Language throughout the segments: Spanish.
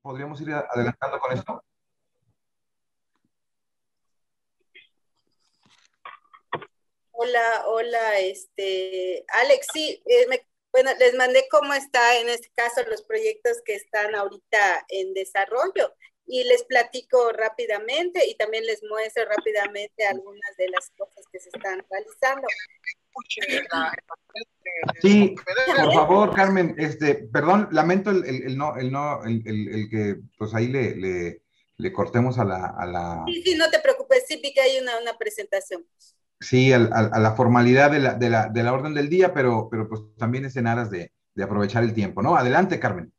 podríamos ir adelantando con esto. Hola, hola, Alex, sí, bueno, les mandé cómo está en este caso los proyectos que están ahorita en desarrollo y les platico rápidamente y también les muestro rápidamente algunas de las cosas que se están realizando. Sí, por favor, Carmen, perdón, lamento el que pues ahí le cortemos Sí, sí, no te preocupes, sí vi que hay una presentación. sí, a la formalidad de la orden del día, pero pues también es en aras de aprovechar el tiempo, ¿no? Adelante, Carmen.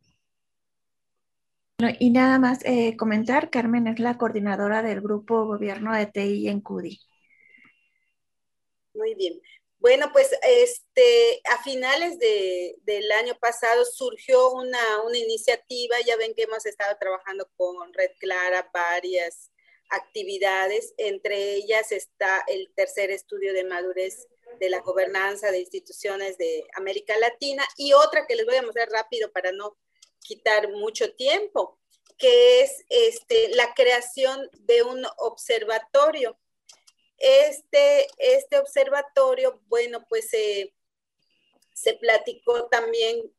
Bueno, y nada más comentar, Carmen es la coordinadora del grupo Gobierno de TI en CUDI. Muy bien. Bueno, pues a finales del año pasado surgió una iniciativa, ya ven que hemos estado trabajando con Red Clara varias actividades, entre ellas está el tercer estudio de madurez de la gobernanza de instituciones de América Latina y otra que les voy a mostrar rápido para no quitar mucho tiempo, que es la creación de un observatorio. Este observatorio, bueno, pues se platicó también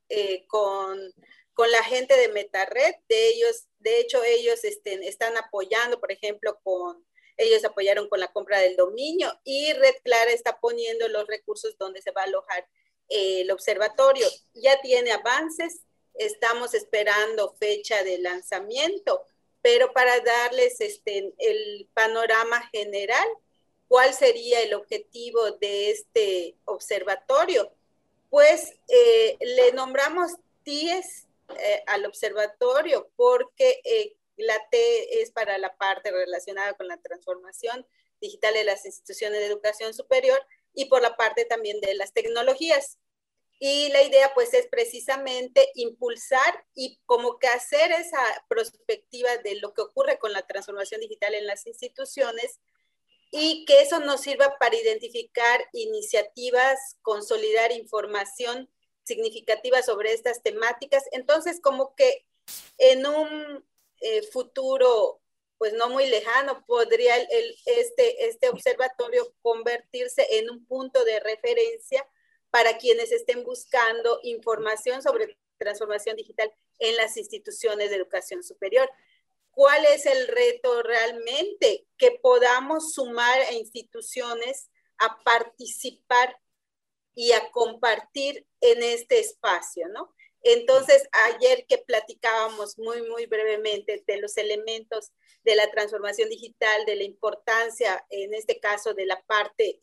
con la gente de MetaRed, de hecho ellos están apoyando, por ejemplo, ellos apoyaron con la compra del dominio y Red Clara está poniendo los recursos donde se va a alojar el observatorio. Ya tiene avances, estamos esperando fecha de lanzamiento, pero para darles el panorama general, ¿cuál sería el objetivo de este observatorio? Pues le nombramos TIES al observatorio porque la T es para la parte relacionada con la transformación digital de las instituciones de educación superior y por la parte también de las tecnologías. Y la idea pues es precisamente impulsar y como que hacer esa perspectiva de lo que ocurre con la transformación digital en las instituciones y que eso nos sirva para identificar iniciativas, consolidar información significativa sobre estas temáticas. Entonces, como que en un futuro, pues no muy lejano, podría este observatorio convertirse en un punto de referencia para quienes estén buscando información sobre transformación digital en las instituciones de educación superior. ¿Cuál es el reto realmente? Que podamos sumar a instituciones a participar y a compartir en este espacio, ¿no? Entonces, ayer que platicábamos muy brevemente de los elementos de la transformación digital, de la importancia, en este caso, de la parte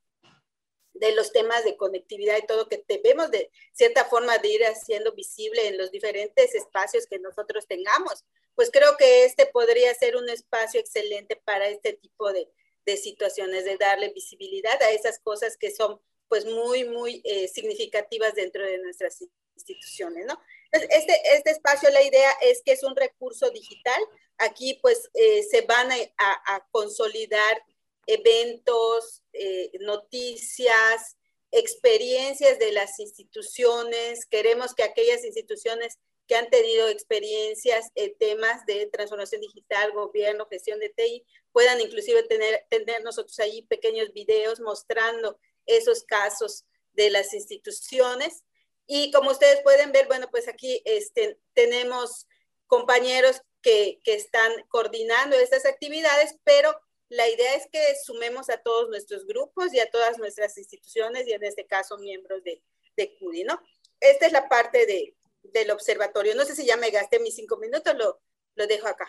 de los temas de conectividad y todo, que debemos de cierta forma de ir haciendo visible en los diferentes espacios que nosotros tengamos, pues creo que podría ser un espacio excelente para este tipo de situaciones, de darle visibilidad a esas cosas que son pues muy significativas dentro de nuestras instituciones, ¿no? Entonces, este espacio, la idea es que es un recurso digital, aquí pues se van a consolidar eventos, noticias, experiencias de las instituciones. Queremos que aquellas instituciones que han tenido experiencias en temas de transformación digital, gobierno, gestión de TI, puedan inclusive tener nosotros ahí pequeños videos mostrando esos casos de las instituciones. Y como ustedes pueden ver, bueno, pues aquí tenemos compañeros que están coordinando estas actividades, pero la idea es que sumemos a todos nuestros grupos y a todas nuestras instituciones y en este caso miembros de CUDI, ¿no? Esta es la parte del observatorio. No sé si ya me gasté mis 5 minutos, lo dejo acá.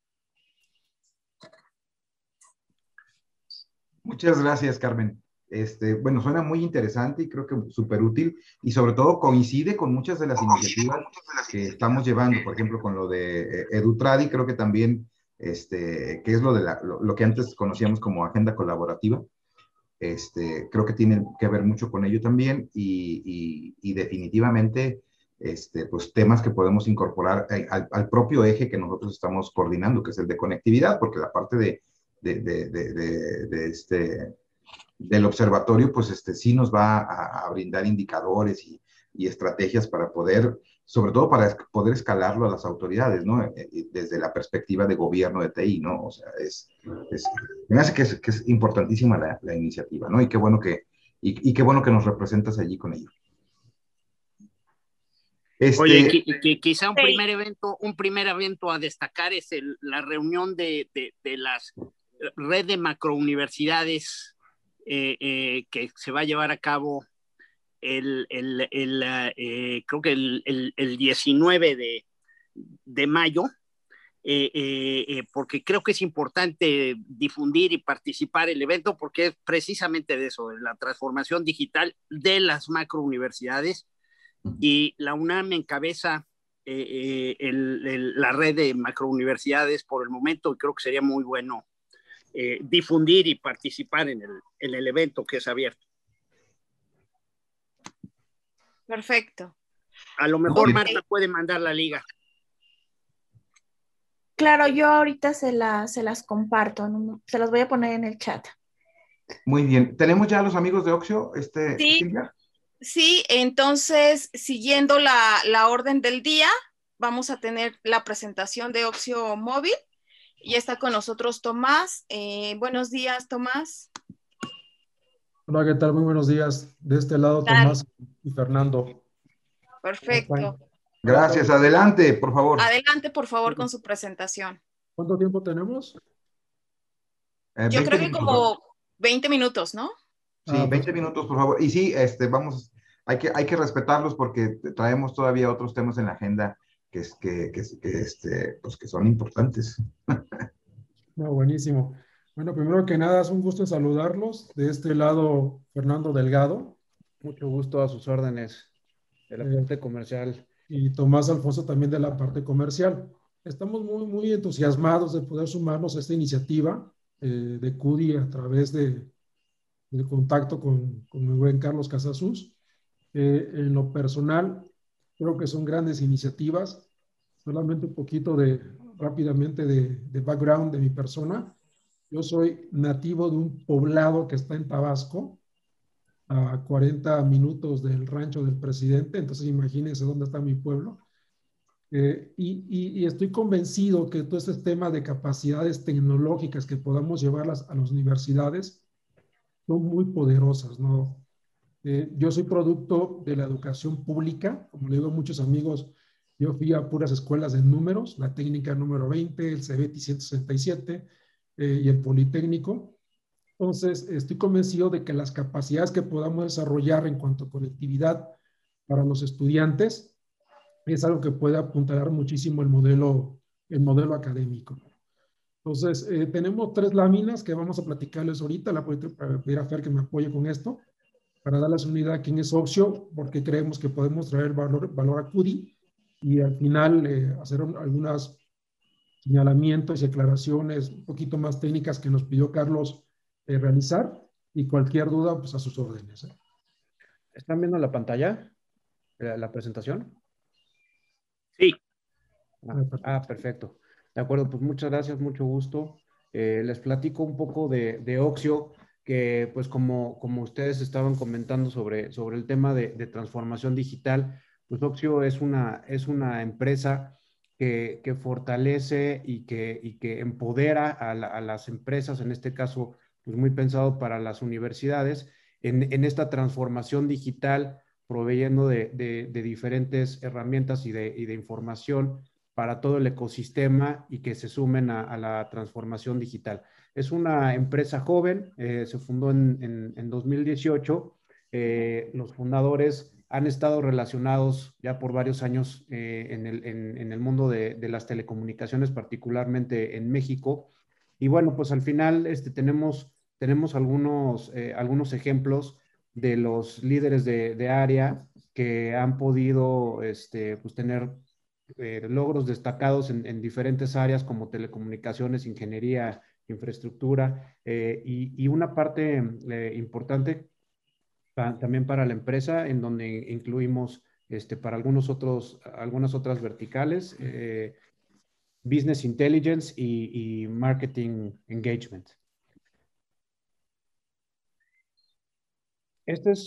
Muchas gracias, Carmen. Bueno, suena muy interesante y creo que súper útil y sobre todo coincide con muchas de las iniciativas que estamos llevando, por ejemplo, con lo de EduTradi, creo que también, que es lo que antes conocíamos como agenda colaborativa, creo que tiene que ver mucho con ello también y definitivamente, pues temas que podemos incorporar al propio eje que nosotros estamos coordinando, que es el de conectividad, porque la parte del observatorio, pues sí nos va a brindar indicadores y estrategias para poder sobre todo para poder escalarlo a las autoridades, ¿no? Desde la perspectiva de gobierno de TI, ¿no? O sea, me hace que es importantísima la iniciativa, ¿no? Y qué bueno que nos representas allí con ello. Oye, Este, quizá un primer evento a destacar es la reunión de las red de macrouniversidades que se va a llevar a cabo creo que el 19 de mayo, porque creo que es importante difundir y participar el evento porque es precisamente de eso, de la transformación digital de las macrouniversidades, y la UNAM encabeza la red de macrouniversidades por el momento, y creo que sería muy bueno difundir y participar en el evento que es abierto. Perfecto. A lo mejor Marta puede mandar la liga. Claro, yo ahorita se las comparto, ¿no? Se las voy a poner en el chat. muy bien. ¿Tenemos ya a los amigos de Oxio, Sí. Silvia? Sí, entonces, siguiendo la orden del día, vamos a tener la presentación de Oxio Móvil. Y está con nosotros Tomás. Buenos días, Tomás. Hola, ¿qué tal? Muy buenos días. De este lado, Tomás y Fernando. Perfecto. Gracias. Adelante, por favor. Adelante, por favor, con su presentación. ¿Cuánto tiempo tenemos? Yo creo que minutos, como 20 minutos, ¿no? Sí, 20 minutos, por favor. Y sí, hay que respetarlos porque traemos todavía otros temas en la agenda pues que son importantes. No, buenísimo. Bueno, primero que nada, es un gusto saludarlos. De este lado, Fernando Delgado. Mucho gusto, a sus órdenes, de la parte comercial. Y Tomás Alfonso también de la parte comercial. Estamos muy, muy entusiasmados de poder sumarnos a esta iniciativa de CUDI a través del contacto con mi buen Carlos Casasus. En lo personal, creo que son grandes iniciativas. Solamente un poquito rápidamente de background de mi persona. Yo soy nativo de un poblado que está en Tabasco, a 40 minutos del rancho del presidente, entonces imagínense dónde está mi pueblo. Y estoy convencido que todo este tema de capacidades tecnológicas que podamos llevarlas a las universidades son muy poderosas, ¿no? Yo soy producto de la educación pública, como le digo a muchos amigos, yo fui a puras escuelas de números, la técnica número 20, el CBT 167 y el Politécnico. Entonces, estoy convencido de que las capacidades que podamos desarrollar en cuanto a conectividad para los estudiantes es algo que puede apuntalar muchísimo el modelo académico. Entonces, tenemos 3 láminas que vamos a platicarles ahorita. La voy a pedir a Fer que me apoye con esto para darles una idea de quién es Oxio, porque creemos que podemos traer valor a CUDI y al final hacer algunos señalamientos y aclaraciones un poquito más técnicas que nos pidió Carlos realizar, y cualquier duda, pues a sus órdenes. ¿Están viendo la pantalla, la presentación? Sí. Perfecto. De acuerdo, pues muchas gracias, mucho gusto. Les platico un poco de Oxio, que pues como ustedes estaban comentando sobre el tema de transformación digital, pues Oxio es una empresa que fortalece y que empodera a las empresas, en este caso, pues muy pensado para las universidades, en esta transformación digital, proveyendo de diferentes herramientas y de información para todo el ecosistema y que se sumen a la transformación digital. Es una empresa joven, se fundó en 2018. Los fundadores han estado relacionados ya por varios años en el mundo de las telecomunicaciones, particularmente en México. Y bueno, pues al final tenemos algunos ejemplos de los líderes de área que han podido pues tener logros destacados en diferentes áreas como telecomunicaciones, ingeniería, infraestructura, y una parte importante también para la empresa, en donde incluimos para algunas otras verticales, Business Intelligence y Marketing Engagement. Esta es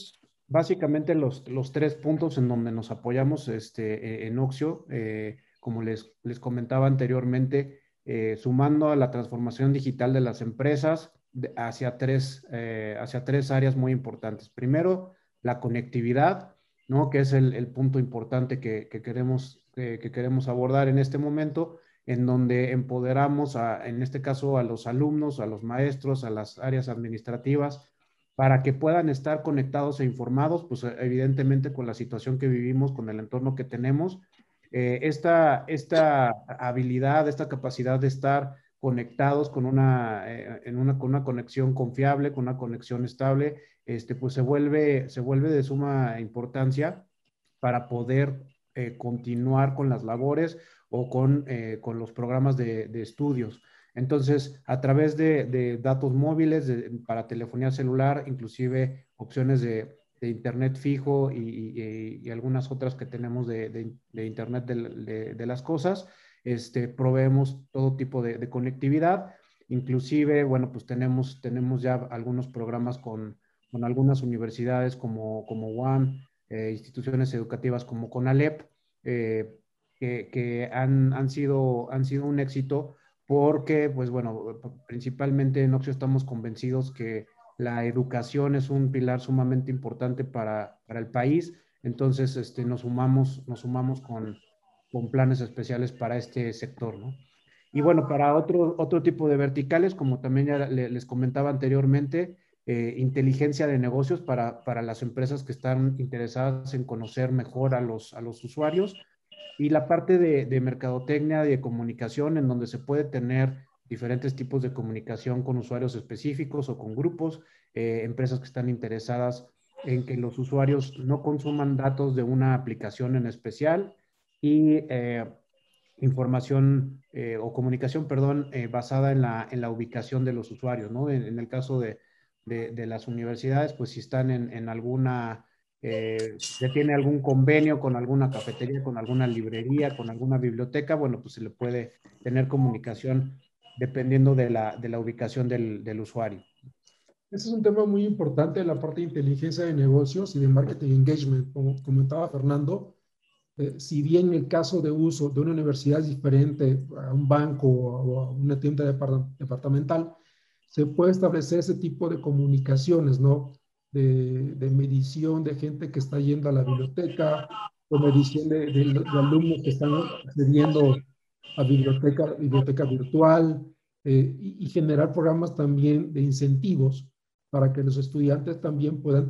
básicamente los 3 puntos en donde nos apoyamos en Oxio, como les comentaba anteriormente, sumando a la transformación digital de las empresas hacia tres áreas muy importantes. Primero, la conectividad, ¿no? Que es el punto importante que queremos abordar en este momento, en donde empoderamos, en este caso, a los alumnos, a los maestros, a las áreas administrativas, para que puedan estar conectados e informados, pues evidentemente con la situación que vivimos, con el entorno que tenemos. Esta habilidad, esta capacidad de estar conectados con una conexión confiable, con una conexión estable, pues se vuelve de suma importancia para poder continuar con las labores o con los programas de estudios. Entonces, a través de datos móviles para telefonía celular, inclusive opciones de internet fijo y algunas otras que tenemos de internet de las cosas, proveemos todo tipo de conectividad. Inclusive, bueno, pues tenemos ya algunos programas con algunas universidades como UAM, instituciones educativas como CONALEP, que han sido un éxito porque, pues bueno, principalmente en Oxio estamos convencidos que la educación es un pilar sumamente importante para el país. Entonces, nos sumamos con planes especiales para este sector, ¿no? Y bueno, para otro tipo de verticales, como también ya les comentaba anteriormente, inteligencia de negocios para las empresas que están interesadas en conocer mejor a los usuarios, y la parte de mercadotecnia, de comunicación, en donde se puede tener diferentes tipos de comunicación con usuarios específicos o con grupos, empresas que están interesadas en que los usuarios no consuman datos de una aplicación en especial, y información o comunicación, perdón, basada en la ubicación de los usuarios, ¿no? En el caso de las universidades, pues si están en alguna, ya tiene algún convenio con alguna cafetería, con alguna librería, con alguna biblioteca, bueno, pues se le puede tener comunicación dependiendo de la ubicación del usuario. Ese es un tema muy importante en la parte de inteligencia de negocios y de marketing engagement. Como comentaba Fernando, si bien el caso de uso de una universidad es diferente a un banco o a una tienda departamental, se puede establecer ese tipo de comunicaciones, ¿no? De medición de gente que está yendo a la biblioteca, o medición de alumnos que están accediendo a biblioteca virtual, y generar programas también de incentivos para que los estudiantes también puedan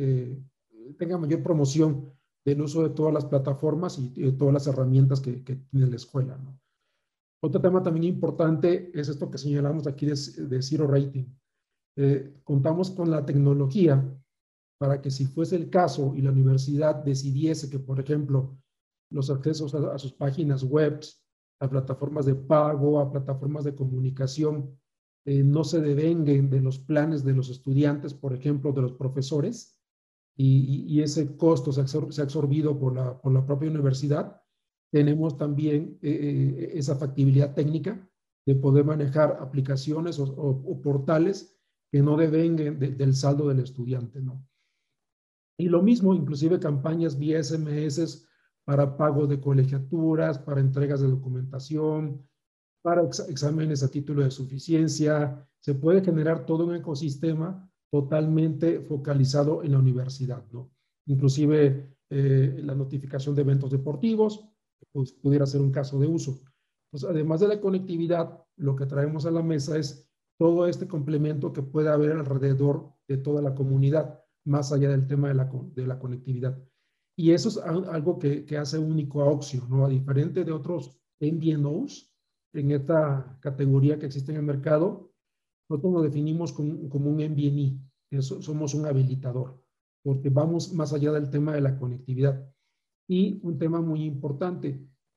tengan mayor promoción del uso de todas las plataformas y todas las herramientas que tiene la escuela, ¿no? Otro tema también importante es esto que señalamos aquí de Zero Rating. Contamos con la tecnología para que, si fuese el caso y la universidad decidiese que, por ejemplo, los accesos a sus páginas web, a plataformas de pago, a plataformas de comunicación, no se devenguen de los planes de los estudiantes, por ejemplo, de los profesores, y ese costo se ha absorbido por la propia universidad, tenemos también esa factibilidad técnica de poder manejar aplicaciones o portales que no devenguen del saldo del estudiante, ¿no? Y lo mismo, inclusive campañas vía SMS para pago de colegiaturas, para entregas de documentación, para exámenes a título de suficiencia. Se puede generar todo un ecosistema totalmente focalizado en la universidad, ¿no? Inclusive la notificación de eventos deportivos, pues pudiera ser un caso de uso. Pues, además de la conectividad, lo que traemos a la mesa es todo este complemento que puede haber alrededor de toda la comunidad, más allá del tema de la conectividad. Y eso es algo que hace único a Oxio, ¿no? A diferente de otros MVNOs en esta categoría que existe en el mercado, nosotros nos definimos como un MVNE, que somos un habilitador, porque vamos más allá del tema de la conectividad. Y un tema muy importante,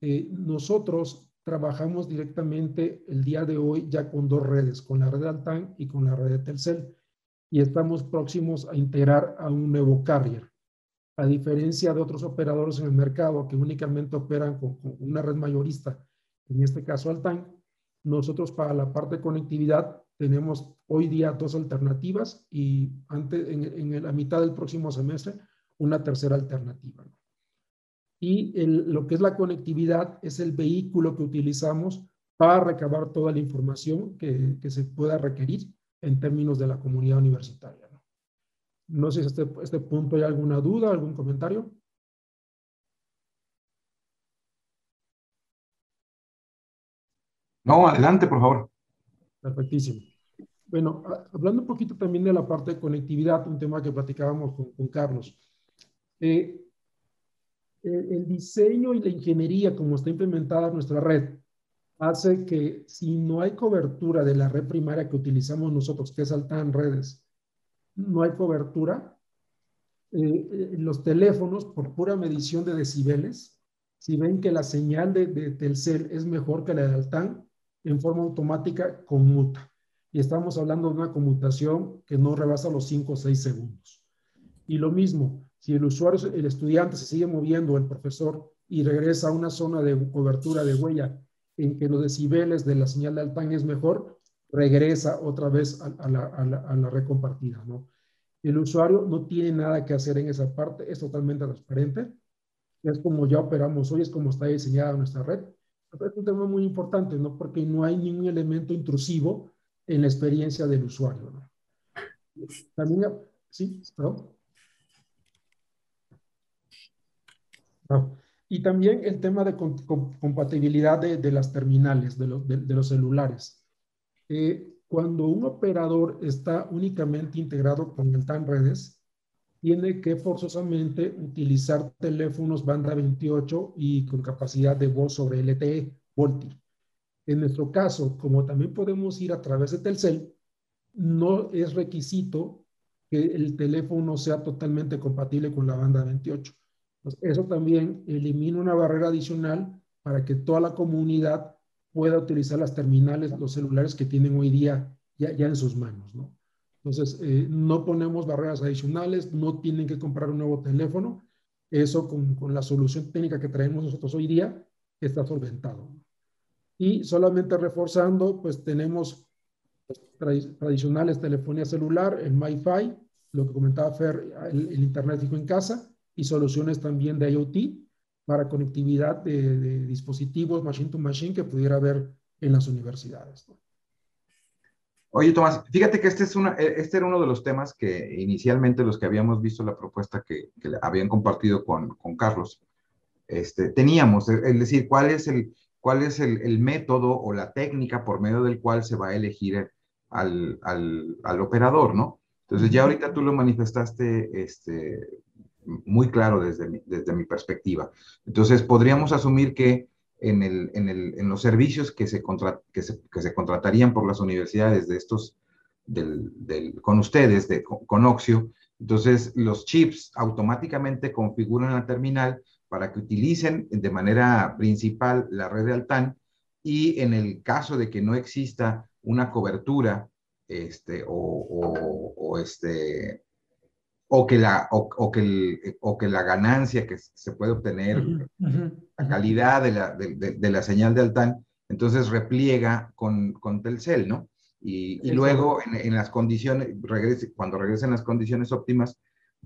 nosotros trabajamos directamente el día de hoy ya con 2 redes, con la red de Altán y con la red de Telcel, y estamos próximos a integrar a un nuevo carrier. A diferencia de otros operadores en el mercado que únicamente operan con una red mayorista, en este caso Altán, nosotros para la parte de conectividad tenemos hoy día 2 alternativas y en la mitad del próximo semestre una tercera alternativa, ¿no? Y lo que es la conectividad es el vehículo que utilizamos para recabar toda la información que se pueda requerir en términos de la comunidad universitaria, ¿no? No sé si este punto hay alguna duda, algún comentario. No, adelante, por favor. Perfectísimo. Bueno, hablando un poquito también de la parte de conectividad, un tema que platicábamos con Carlos. El diseño y la ingeniería, como está implementada nuestra red, hace que si no hay cobertura de la red primaria que utilizamos nosotros, que es Altán Redes, no hay cobertura, los teléfonos, por pura medición de decibeles, si ven que la señal de Telcel es mejor que la de Altán, en forma automática conmuta. Y estamos hablando de una conmutación que no rebasa los 5 o 6 segundos. Y lo mismo, si el usuario, el estudiante se sigue moviendo, el profesor, y regresa a una zona de cobertura de huella en que los decibeles de la señal de Altán es mejor, regresa otra vez a la red compartida, ¿no? El usuario no tiene nada que hacer en esa parte, es totalmente transparente, es como ya operamos hoy, es como está diseñada nuestra red. Pero es un tema muy importante, ¿no? Porque no hay ningún elemento intrusivo en la experiencia del usuario, ¿no? También, sí, perdón. No. Y también el tema de compatibilidad de las terminales, de los celulares. Cuando un operador está únicamente integrado con el TAN Redes, tiene que forzosamente utilizar teléfonos banda 28 y con capacidad de voz sobre LTE, VoLTE. En nuestro caso, como también podemos ir a través de Telcel, no es requisito que el teléfono sea totalmente compatible con la banda 28. Entonces, eso también elimina una barrera adicional para que toda la comunidad pueda utilizar las terminales, los celulares que tienen hoy día ya en sus manos, ¿no? Entonces, no ponemos barreras adicionales, no tienen que comprar un nuevo teléfono. Eso con la solución técnica que traemos nosotros hoy día está solventado. Y solamente reforzando, pues tenemos tradicionales telefonía celular, el MiFi, lo que comentaba Fer, el Internet fijo en casa, y soluciones también de IoT para conectividad de dispositivos machine to machine que pudiera haber en las universidades, ¿no? Oye, Tomás, fíjate que este era uno de los temas que inicialmente los que habíamos visto la propuesta que habían compartido con Carlos, teníamos, es decir, cuál es el método o la técnica por medio del cual se va a elegir al operador, ¿no? Entonces ya ahorita tú lo manifestaste muy claro desde mi perspectiva. Entonces podríamos asumir que en los servicios que se contratarían por las universidades de estos, con ustedes, con Oxio, entonces los chips automáticamente configuran la terminal para que utilicen de manera principal la red de Altán, y en el caso de que no exista una cobertura o que la ganancia que se puede obtener, la calidad de la señal de Altán, entonces repliega con Telcel, ¿no? Y luego en las condiciones, cuando regresen las condiciones óptimas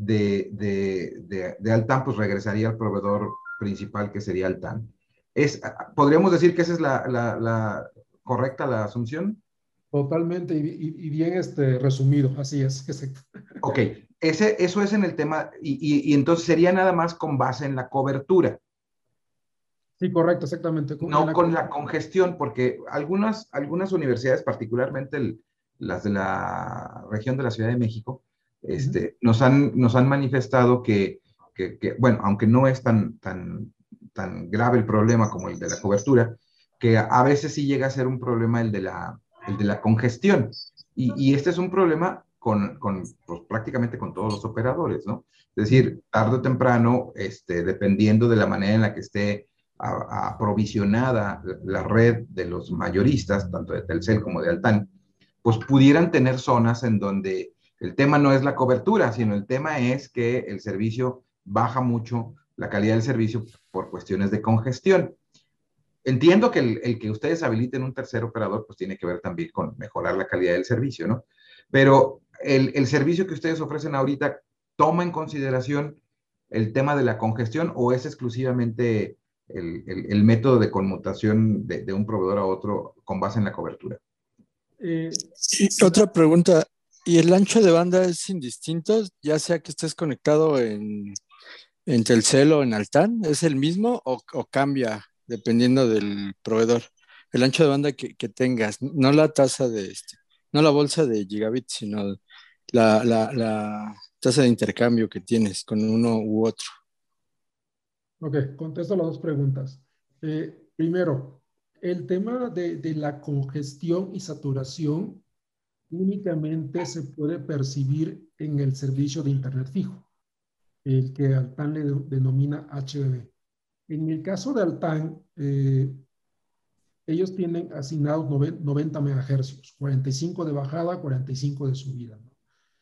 de Altán, pues regresaría al proveedor principal, que sería Altán. ¿Podríamos decir que esa es la correcta la asunción? Totalmente, y bien resumido, así es. Ok, eso es en el tema, y entonces sería nada más con base en la cobertura. Sí, correcto, exactamente. No con la congestión, porque algunas universidades, particularmente las de la región de la Ciudad de México, nos han manifestado que, bueno, aunque no es tan grave el problema como el de la cobertura, que a veces sí llega a ser un problema el de la congestión. Y este es un problema pues, prácticamente con todos los operadores, ¿no? Es decir, tarde o temprano, dependiendo de la manera en la que esté aprovisionada la red de los mayoristas, tanto de Telcel como de Altán, pues pudieran tener zonas en donde el tema no es la cobertura, sino el tema es que el servicio baja mucho, la calidad del servicio por cuestiones de congestión. entiendo que el que ustedes habiliten un tercer operador, pues tiene que ver también con mejorar la calidad del servicio, ¿no? Pero el servicio que ustedes ofrecen ahorita toma en consideración el tema de la congestión o es exclusivamente el método de conmutación de un proveedor a otro con base en la cobertura. Y otra pregunta, ¿y el ancho de banda es indistinto, ya sea que estés conectado en Telcel o en Altán? ¿Es el mismo o cambia dependiendo del proveedor? El ancho de banda que tengas, no la tasa no la bolsa de gigabits, sino la tasa de intercambio que tienes con uno u otro. Ok, contesto las dos preguntas. Primero, el tema de la congestión y saturación únicamente se puede percibir en el servicio de Internet fijo, el que Altán le denomina HBB. En el caso de Altán, ellos tienen asignados 90 megahercios, 45 de bajada, 45 de subida, ¿no?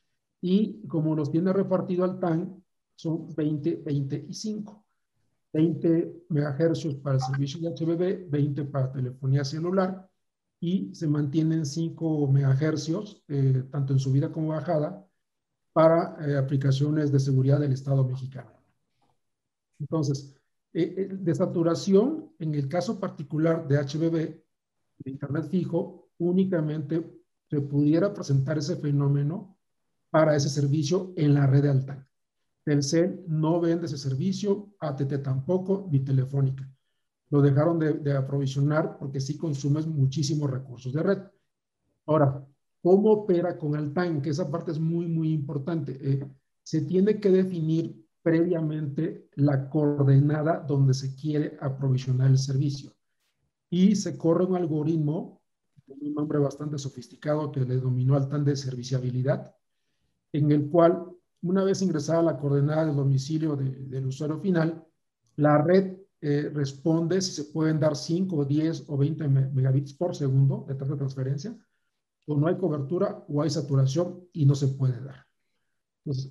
Y como los tiene repartido Altán, son 20, 20 y 5. 20 megahercios para el servicio de HBB, 20 para telefonía celular, y se mantienen 5 megahercios, tanto en subida como bajada, para aplicaciones de seguridad del Estado mexicano. Entonces, de saturación, en el caso particular de HBB, de Internet fijo, únicamente se pudiera presentar ese fenómeno para ese servicio en la red de Altán. Telcel no vende ese servicio, AT&T tampoco, ni Telefónica. Lo dejaron de aprovisionar porque sí consumes muchísimos recursos de red. Ahora, ¿cómo opera con Altán? Que esa parte es muy, muy importante. Se tiene que definir previamente la coordenada donde se quiere aprovisionar el servicio. Y se corre un algoritmo, un nombre bastante sofisticado que le denominó Altán de serviciabilidad, en el cual, una vez ingresada la coordenada del domicilio del usuario final, la red responde si se pueden dar 5, 10 o 20 megabits por segundo de tasa de transferencia, o no hay cobertura o hay saturación y no se puede dar. Entonces,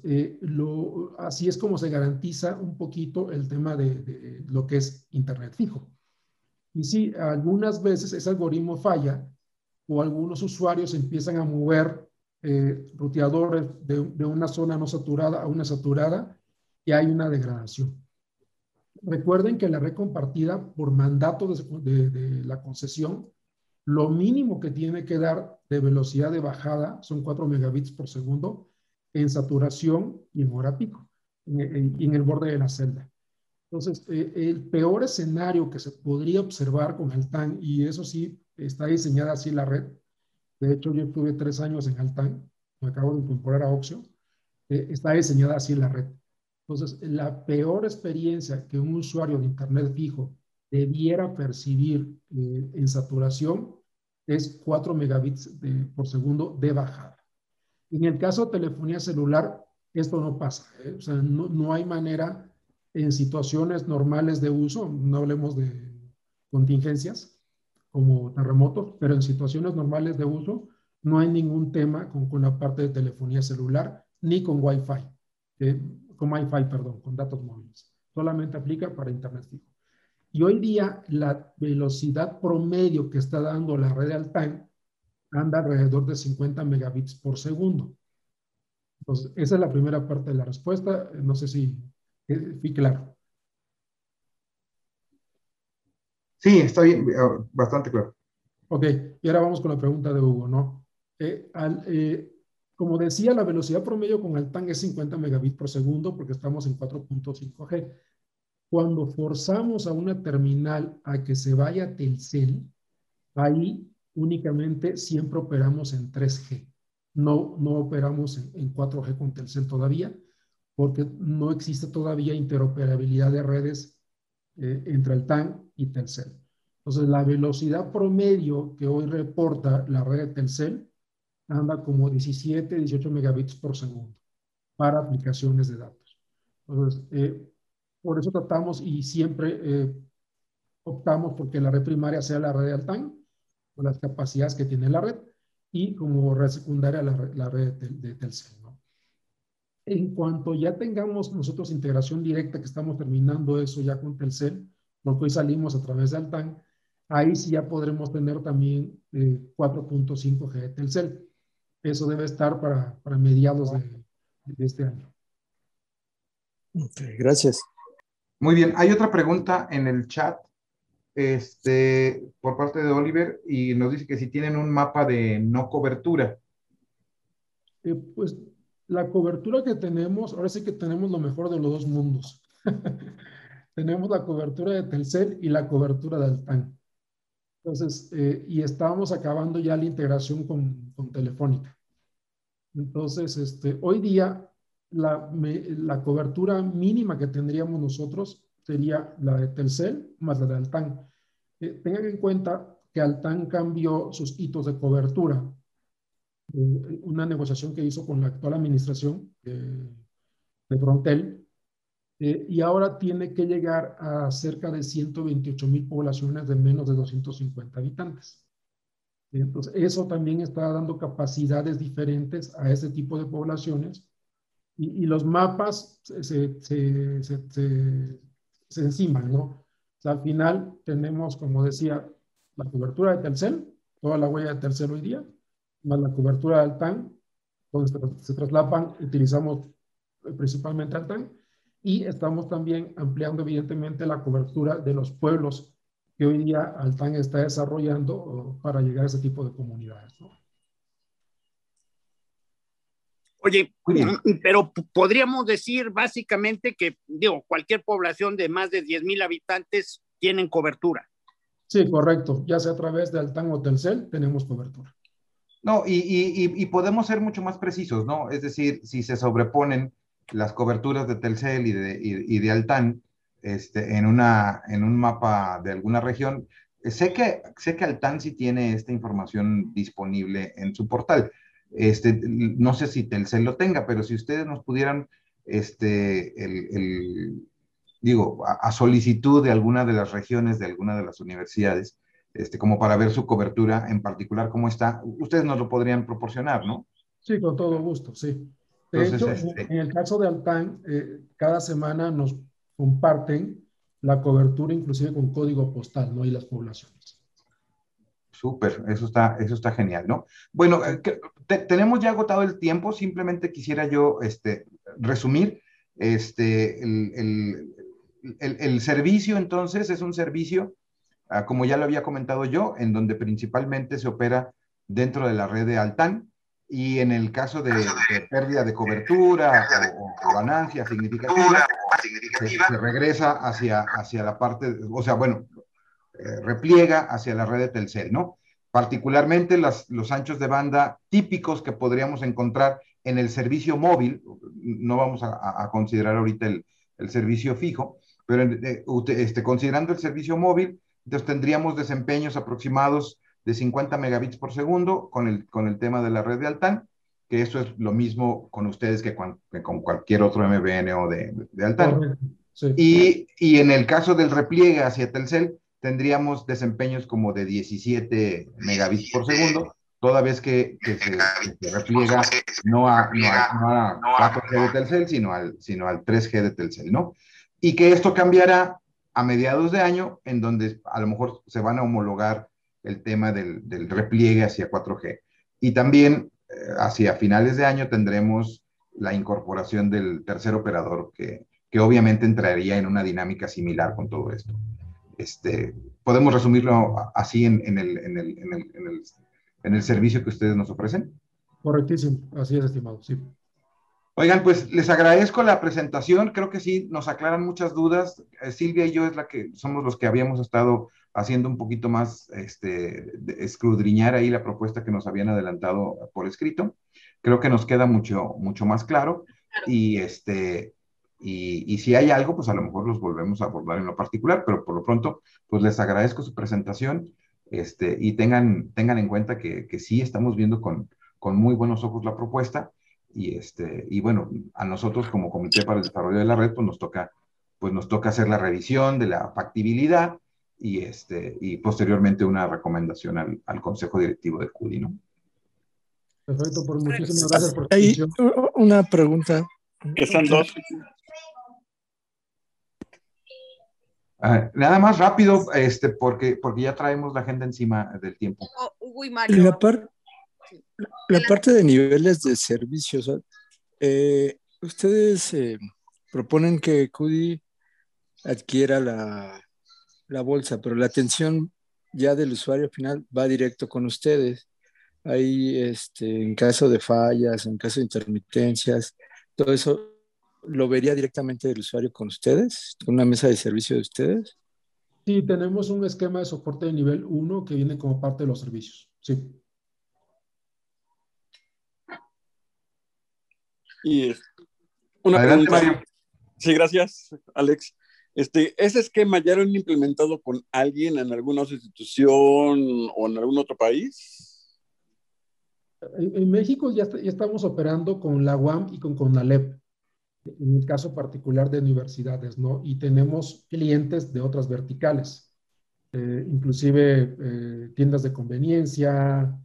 así es como se garantiza un poquito el tema de lo que es Internet fijo. Y sí, algunas veces ese algoritmo falla o algunos usuarios empiezan a mover ruteadores de una zona no saturada a una saturada y hay una degradación. Recuerden que la red compartida por mandato de la concesión, lo mínimo que tiene que dar de velocidad de bajada son 4 megabits por segundo en saturación y en hora pico, en el borde de la celda. Entonces, el peor escenario que se podría observar con Altán, y eso sí, está diseñada así la red. De hecho, yo estuve 3 años en Altán, me acabo de incorporar a Oxio, está diseñada así la red. Entonces, la peor experiencia que un usuario de Internet fijo debiera percibir en saturación es 4 megabits por segundo de bajada. En el caso de telefonía celular, esto no pasa. O sea, no hay manera en situaciones normales de uso, no hablemos de contingencias como terremotos, pero en situaciones normales de uso no hay ningún tema con la parte de telefonía celular ni con Wi-Fi, con datos móviles. Solamente aplica para Internet fijo. Y hoy día la velocidad promedio que está dando la red de Altán anda alrededor de 50 megabits por segundo. Entonces, esa es la primera parte de la respuesta. No sé si fui claro. Sí, estoy bastante claro. Ok, y ahora vamos con la pregunta de Hugo, ¿no? Como decía, la velocidad promedio con Altán es 50 megabits por segundo porque estamos en 4.5G. Cuando forzamos a una terminal a que se vaya a Telcel, ahí únicamente siempre operamos en 3G. No operamos en 4G con Telcel todavía, porque no existe todavía interoperabilidad de redes entre Altán y Telcel. Entonces, la velocidad promedio que hoy reporta la red de Telcel anda como 17, 18 megabits por segundo para aplicaciones de datos. Entonces, por eso tratamos y siempre optamos porque la red primaria sea la red de Altán, con las capacidades que tiene la red, y como red secundaria la red de Telcel, ¿no? En cuanto ya tengamos nosotros integración directa, que estamos terminando eso ya con Telcel, porque hoy salimos a través de Altán, ahí sí ya podremos tener también 4.5G de Telcel. Eso debe estar para mediados de este año. Ok, gracias. Muy bien, hay otra pregunta en el chat por parte de Oliver y nos dice que si tienen un mapa de no cobertura. Pues la cobertura que tenemos, ahora sí que tenemos lo mejor de los dos mundos. Tenemos la cobertura de Telcel y la cobertura de Altán. Entonces, y estábamos acabando ya la integración con Telefónica. Entonces, hoy día la cobertura mínima que tendríamos nosotros sería la de Telcel más la de Altán. Tengan en cuenta que Altán cambió sus hitos de cobertura. Una negociación que hizo con la actual administración de Frontel, y ahora tiene que llegar a cerca de 128,000 poblaciones de menos de 250 habitantes. Entonces, eso también está dando capacidades diferentes a ese tipo de poblaciones y los mapas se enciman, ¿no? O sea, al final tenemos, como decía, la cobertura de Telcel, toda la huella de Telcel hoy día, más la cobertura de Altán, donde se traslapan, utilizamos principalmente Altán, y estamos también ampliando evidentemente la cobertura de los pueblos que hoy día Altán está desarrollando para llegar a ese tipo de comunidades, ¿no? Oye, pero podríamos decir básicamente que, digo, cualquier población de más de 10,000 habitantes tienen cobertura. Sí, correcto. Ya sea a través de Altán o Telcel, tenemos cobertura. No, y podemos ser mucho más precisos, ¿no? Es decir, si se sobreponen las coberturas de Telcel y de Altán en un mapa de alguna región, sé que Altán sí tiene esta información disponible en su portal. No sé si Telcel lo tenga, pero si ustedes nos pudieran, digo, a solicitud de alguna de las regiones, de alguna de las universidades, como para ver su cobertura en particular, cómo está, ustedes nos lo podrían proporcionar, ¿no? Sí, con todo gusto, sí. De Entonces, hecho, en el caso de Altán, cada semana nos comparten la cobertura, inclusive con código postal, ¿no? Y las poblaciones. Súper, eso está genial, ¿no? Bueno, tenemos ya agotado el tiempo, simplemente quisiera yo resumir. El servicio, entonces, es un servicio, como ya lo había comentado yo, en donde principalmente se opera dentro de la red de Altán, y en el caso de pérdida de cobertura o ganancia significativa, se regresa hacia la parte, o sea, bueno, repliega hacia la red de Telcel, ¿no? Particularmente los anchos de banda típicos que podríamos encontrar en el servicio móvil, no vamos a considerar ahorita el servicio fijo, pero considerando el servicio móvil, entonces tendríamos desempeños aproximados de 50 megabits por segundo con el tema de la red de Altán, que eso es lo mismo con ustedes que con cualquier otro MVN o de Altán. Sí. Y en el caso del repliegue hacia Telcel, tendríamos desempeños como de 17 megabits por segundo, toda vez que se repliega no a 4G de Telcel, sino al 3G de Telcel, ¿no? Y que esto cambiará a mediados de año, en donde a lo mejor se van a homologar el tema del repliegue hacia 4G. Y también hacia finales de año tendremos la incorporación del tercer operador que obviamente entraría en una dinámica similar con todo esto. ¿Podemos resumirlo así en el servicio que ustedes nos ofrecen? Correctísimo, así es, estimado, sí. Oigan, pues les agradezco la presentación, creo que sí, nos aclaran muchas dudas. Silvia y yo somos los que habíamos estado haciendo un poquito más, escudriñar ahí la propuesta que nos habían adelantado por escrito. Creo que nos queda mucho, mucho más claro y y si hay algo, pues a lo mejor los volvemos a abordar en lo particular, pero por lo pronto, pues les agradezco su presentación y tengan en cuenta que sí estamos viendo con muy buenos ojos la propuesta y bueno, a nosotros como Comité para el Desarrollo de la Red, pues nos toca hacer la revisión de la factibilidad y posteriormente una recomendación al Consejo Directivo de CUDI, ¿no? Perfecto, por muchísimas gracias por Hay una pregunta. Que son dos. Nada más rápido, porque ya traemos la agenda encima del tiempo. Hugo y Mario. La parte de niveles de servicios, ustedes proponen que CUDI adquiera la bolsa, pero la atención ya del usuario final va directo con ustedes. Ahí, en caso de fallas, en caso de intermitencias, todo eso lo vería directamente el usuario con ustedes, con una mesa de servicio de ustedes. Sí, tenemos un esquema de soporte de nivel 1 que viene como parte de los servicios. Sí. Y una Adelante, pregunta. Mario. Sí, gracias, Alex. ¿Ese esquema ya lo han implementado con alguien en alguna institución o en algún otro país? En México ya estamos operando con la UAM y con CONALEP, en el caso particular de universidades, ¿no? Y tenemos clientes de otras verticales, inclusive tiendas de conveniencia,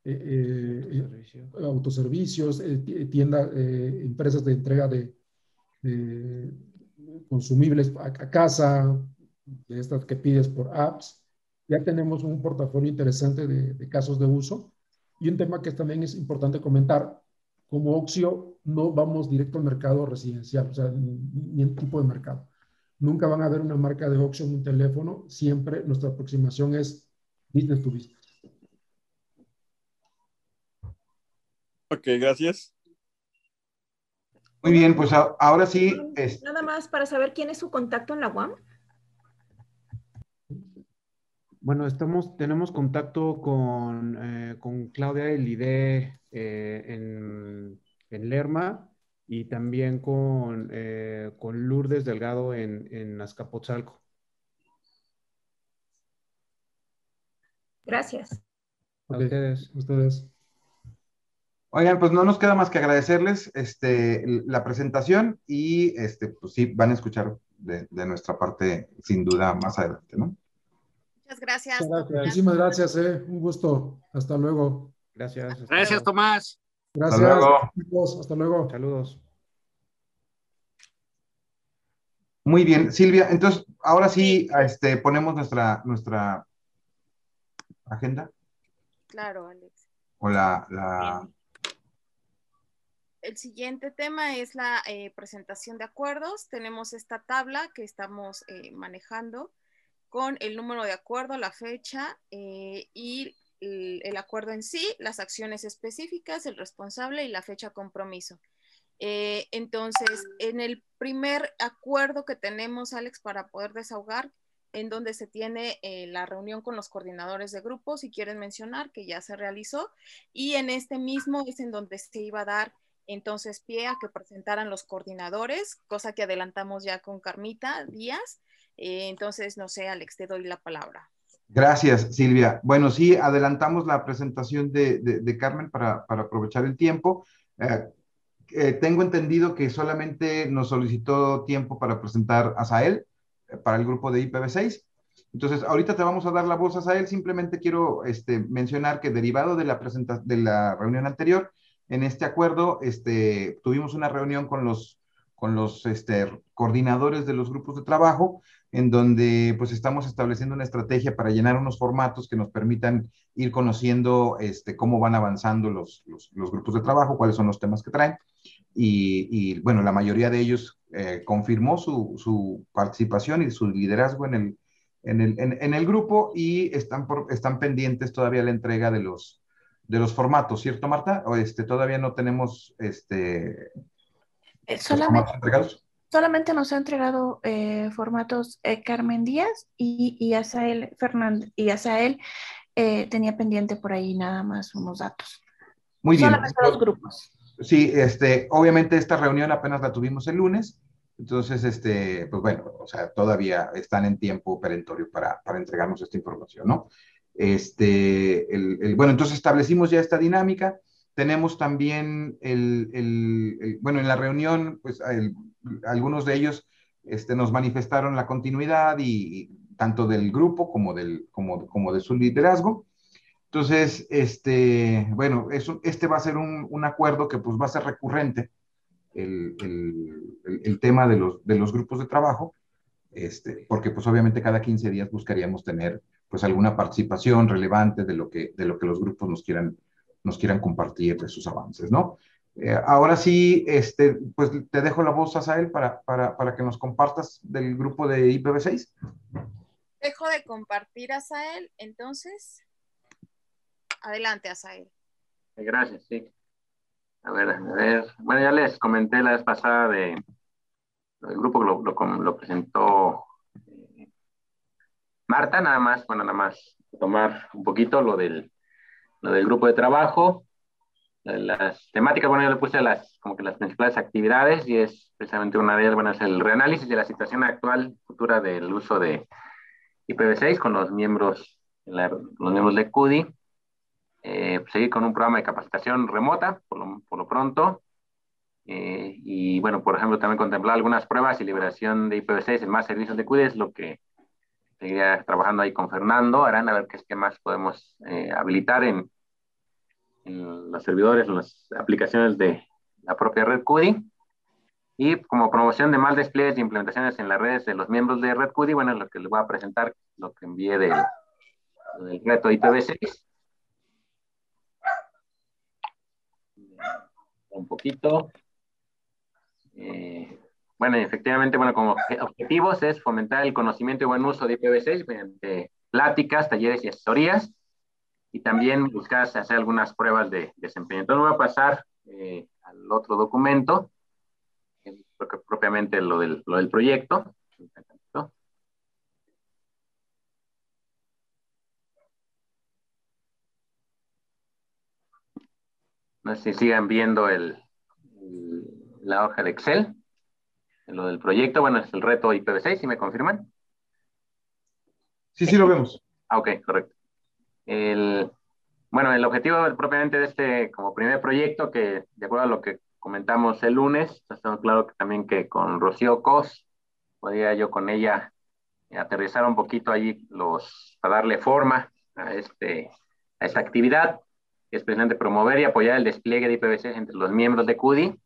autoservicios, empresas de entrega de consumibles a casa, de estas que pides por apps. Ya tenemos un portafolio interesante de casos de uso. Y un tema que también es importante comentar, como Oxio no vamos directo al mercado residencial, o sea, ni en tipo de mercado. Nunca van a ver una marca de Oxio en un teléfono, siempre nuestra aproximación es business to business. Ok, gracias. Muy bien, pues ahora sí. Nada más para saber quién es su contacto en la UAM. Bueno, tenemos contacto con Claudia Elide en Lerma y también con Lourdes Delgado en Azcapotzalco. Gracias. A ustedes. Oigan, pues no nos queda más que agradecerles la presentación y pues sí, van a escuchar de nuestra parte sin duda más adelante, ¿no? Muchas gracias. Muchísimas gracias, un gusto. Hasta luego. Gracias. Gracias, Tomás. Gracias. Hasta luego. Chicos, hasta luego. Saludos. Muy bien, Silvia, entonces ahora sí ponemos nuestra agenda. Claro, Alex. O la... El siguiente tema es la presentación de acuerdos. Tenemos esta tabla que estamos manejando con el número de acuerdo, la fecha y el acuerdo en sí, las acciones específicas, el responsable y la fecha compromiso. Entonces, en el primer acuerdo que tenemos, Alex, para poder desahogar, en donde se tiene la reunión con los coordinadores de grupos, si quieren mencionar, que ya se realizó, y en este mismo es en donde se iba a dar entonces pie a que presentaran los coordinadores, cosa que adelantamos ya con Carmita Díaz. Entonces, no sé, Alex, te doy la palabra. Gracias, Silvia. Bueno, sí, adelantamos la presentación de Carmen para aprovechar el tiempo. Tengo entendido que solamente nos solicitó tiempo para presentar a Sael para el grupo de IPv6. Entonces, ahorita te vamos a dar la voz a Sael. Simplemente quiero mencionar que derivado de la reunión anterior, en este acuerdo tuvimos una reunión con los coordinadores de los grupos de trabajo, en donde pues estamos estableciendo una estrategia para llenar unos formatos que nos permitan ir conociendo cómo van avanzando los grupos de trabajo, cuáles son los temas que traen. Y bueno, la mayoría de ellos confirmó su participación y su liderazgo en el grupo y están pendientes todavía la entrega de los formatos, ¿cierto, Marta? ¿O todavía no tenemos formatos entregados? Solamente nos ha entregado formatos Carmen Díaz y Asael Fernández. Y Asael tenía pendiente por ahí nada más unos datos. Muy bien. Solamente los grupos. Sí, obviamente esta reunión apenas la tuvimos el lunes, entonces, pues bueno, o sea, todavía están en tiempo perentorio para entregarnos esta información, ¿no? Bueno, entonces establecimos ya esta dinámica. Tenemos también bueno, en la reunión, pues algunos de ellos nos manifestaron la continuidad y tanto del grupo como de su liderazgo. Entonces, bueno, va a ser un acuerdo que pues va a ser recurrente, el tema de los grupos de trabajo. porque pues obviamente cada 15 días buscaríamos tener pues alguna participación relevante de lo que los grupos nos quieran compartir de sus avances, ¿no? Ahora sí, pues te dejo la voz, Asael, para que nos compartas del grupo de IPv6. Dejo de compartir, Asael, entonces. Adelante, Asael. Gracias, sí. A ver. Bueno, ya les comenté la vez pasada del grupo que lo presentó Marta, nada más tomar un poquito lo del grupo de trabajo. Las temáticas, bueno, yo le puse como que las principales actividades, y es precisamente una de ellas, bueno, es el reanálisis de la situación actual, futura del uso de IPv6 con los miembros de CUDI. Seguir con un programa de capacitación remota, por lo pronto. Y bueno, por ejemplo, también contemplar algunas pruebas y liberación de IPv6 en más servicios de CUDI, es lo que seguiría trabajando ahí con Fernando Arán, a ver qué más podemos habilitar en los servidores, en las aplicaciones de la propia red CUDI. Y como promoción de más despliegues y implementaciones en las redes de los miembros de red CUDI, bueno, lo que les voy a presentar, lo que envié del reto IPv6. Un poquito. Bueno, efectivamente, bueno, como objetivos es fomentar el conocimiento y buen uso de IPv6 mediante pláticas, talleres y asesorías, y también buscar hacer algunas pruebas de desempeño. Entonces voy a pasar al otro documento, propiamente lo del proyecto. No sé si sigan viendo la hoja de Excel, lo del proyecto. Bueno, es el reto IPv6, ¿sí me confirman? Sí, lo vemos. Ok, correcto. Bueno, el objetivo propiamente de este como primer proyecto, que de acuerdo a lo que comentamos el lunes, está claro que también que con Rocío Cos, podría yo con ella aterrizar un poquito allí para darle forma a esta actividad, que es precisamente promover y apoyar el despliegue de IPv6 entre los miembros de CUDI,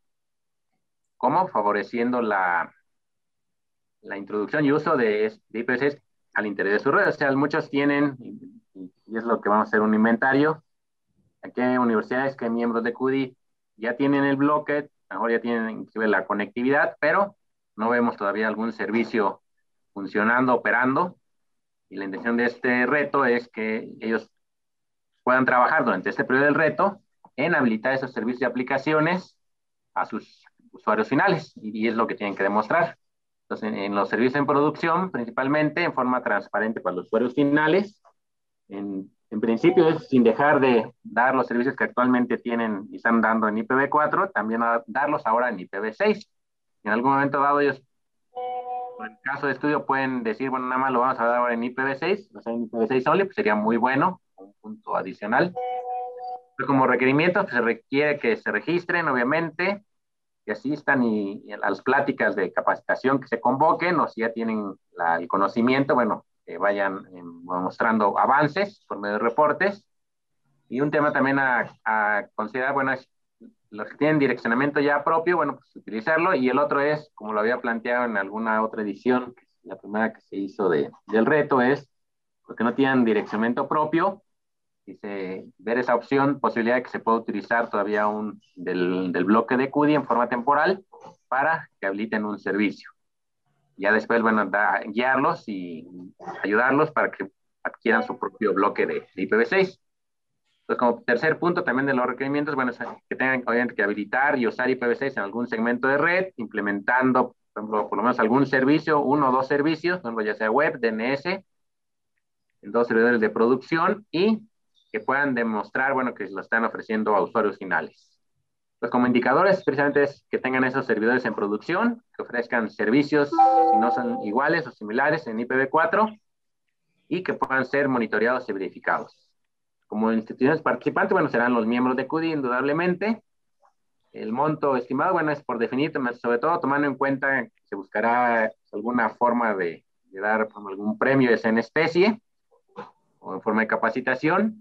como favoreciendo la introducción y uso de IPv6 al interior de su red. O sea, muchos tienen, y es lo que vamos a hacer un inventario, aquí hay universidades que miembros de CUDI ya tienen el bloque, ahora ya tienen inclusive la conectividad, pero no vemos todavía algún servicio funcionando, operando, y la intención de este reto es que ellos puedan trabajar durante este periodo del reto en habilitar esos servicios y aplicaciones a sus usuarios finales, y es lo que tienen que demostrar. Entonces, en los servicios en producción, principalmente en forma transparente para los usuarios finales, en principio es sin dejar de dar los servicios que actualmente tienen y están dando en IPv4, también a darlos ahora en IPv6. En algún momento dado ellos, en caso de estudio, pueden decir, bueno, nada más lo vamos a dar ahora en IPv6, o sea, en IPv6 only, pues sería muy bueno, un punto adicional. Pero como requerimiento, pues se requiere que se registren, obviamente, que asistan y a las pláticas de capacitación que se convoquen, o si ya tienen el conocimiento, bueno, que vayan mostrando avances por medio de reportes. Y un tema también a considerar, bueno, es los que tienen direccionamiento ya propio, bueno, pues utilizarlo, y el otro es, como lo había planteado en alguna otra edición, la primera que se hizo del reto, es los que no tienen direccionamiento propio, ver esa opción, posibilidad de que se pueda utilizar todavía del bloque de CUDI en forma temporal para que habiliten un servicio. Ya después, bueno, guiarlos y ayudarlos para que adquieran su propio bloque de IPv6. Entonces, como tercer punto también de los requerimientos, bueno, es que tengan obviamente que habilitar y usar IPv6 en algún segmento de red, implementando, por ejemplo, por lo menos algún servicio, uno o dos servicios, por ejemplo, ya sea web, DNS, en dos servidores de producción, y que puedan demostrar, bueno, que lo están ofreciendo a usuarios finales. Pues como indicadores, precisamente es que tengan esos servidores en producción, que ofrezcan servicios, si no son iguales o similares en IPv4, y que puedan ser monitoreados y verificados. Como instituciones participantes, bueno, serán los miembros de CUDI, indudablemente. El monto estimado, bueno, es por definir, sobre todo tomando en cuenta que se buscará alguna forma de dar algún premio en especie o en forma de capacitación.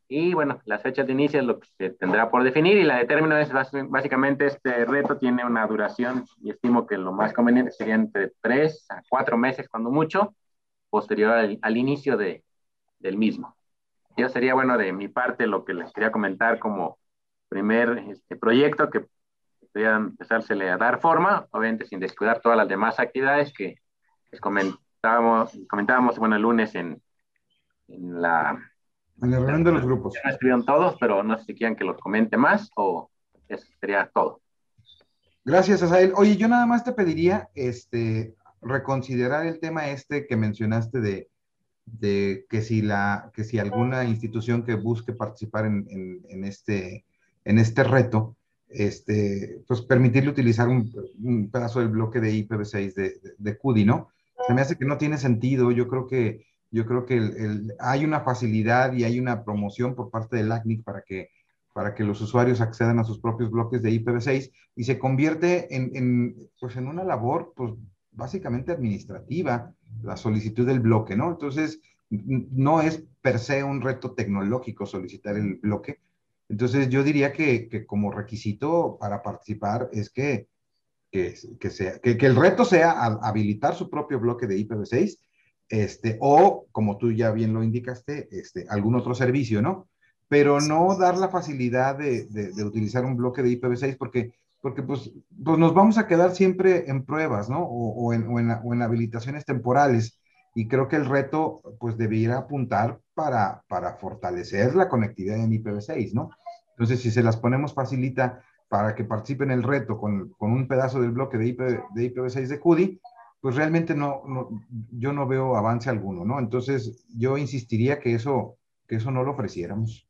Y bueno, las fechas de inicio es lo que se tendrá por definir y la de término es básicamente este reto tiene una duración y estimo que lo más conveniente sería entre 3 a 4 meses cuando mucho, posterior al inicio del mismo. Yo sería, bueno, de mi parte lo que les quería comentar como primer proyecto que podría empezársele a dar forma, obviamente sin descuidar todas las demás actividades que les comentábamos bueno, el lunes en la... En la reunión de los grupos. Ya no escribieron todos, pero no sé si quieren que los comente más o eso sería todo. Gracias, Asael. Oye, yo nada más te pediría reconsiderar el tema que mencionaste de que si alguna institución que busque participar en este reto, pues permitirle utilizar un pedazo del bloque de IPv6 de CUDI, ¿no? Se me hace que no tiene sentido. Yo creo que hay una facilidad y hay una promoción por parte del ACNIC para que los usuarios accedan a sus propios bloques de IPv6 y se convierte pues en una labor, pues básicamente administrativa, la solicitud del bloque, ¿no? Entonces, no es per se un reto tecnológico solicitar el bloque. Entonces, yo diría que como requisito para participar es que el reto sea habilitar su propio bloque de IPv6, o como tú ya bien lo indicaste, algún otro servicio, ¿no? Pero no dar la facilidad de utilizar un bloque de IPv6 porque pues nos vamos a quedar siempre en pruebas, ¿no? O en habilitaciones temporales. Y creo que el reto, pues, debiera apuntar para fortalecer la conectividad en IPv6, ¿no? Entonces, si se las ponemos facilita para que participen en el reto con un pedazo del bloque de IPv6 de CUDI, pues realmente yo no veo avance alguno, ¿no? Entonces, yo insistiría que eso no lo ofreciéramos.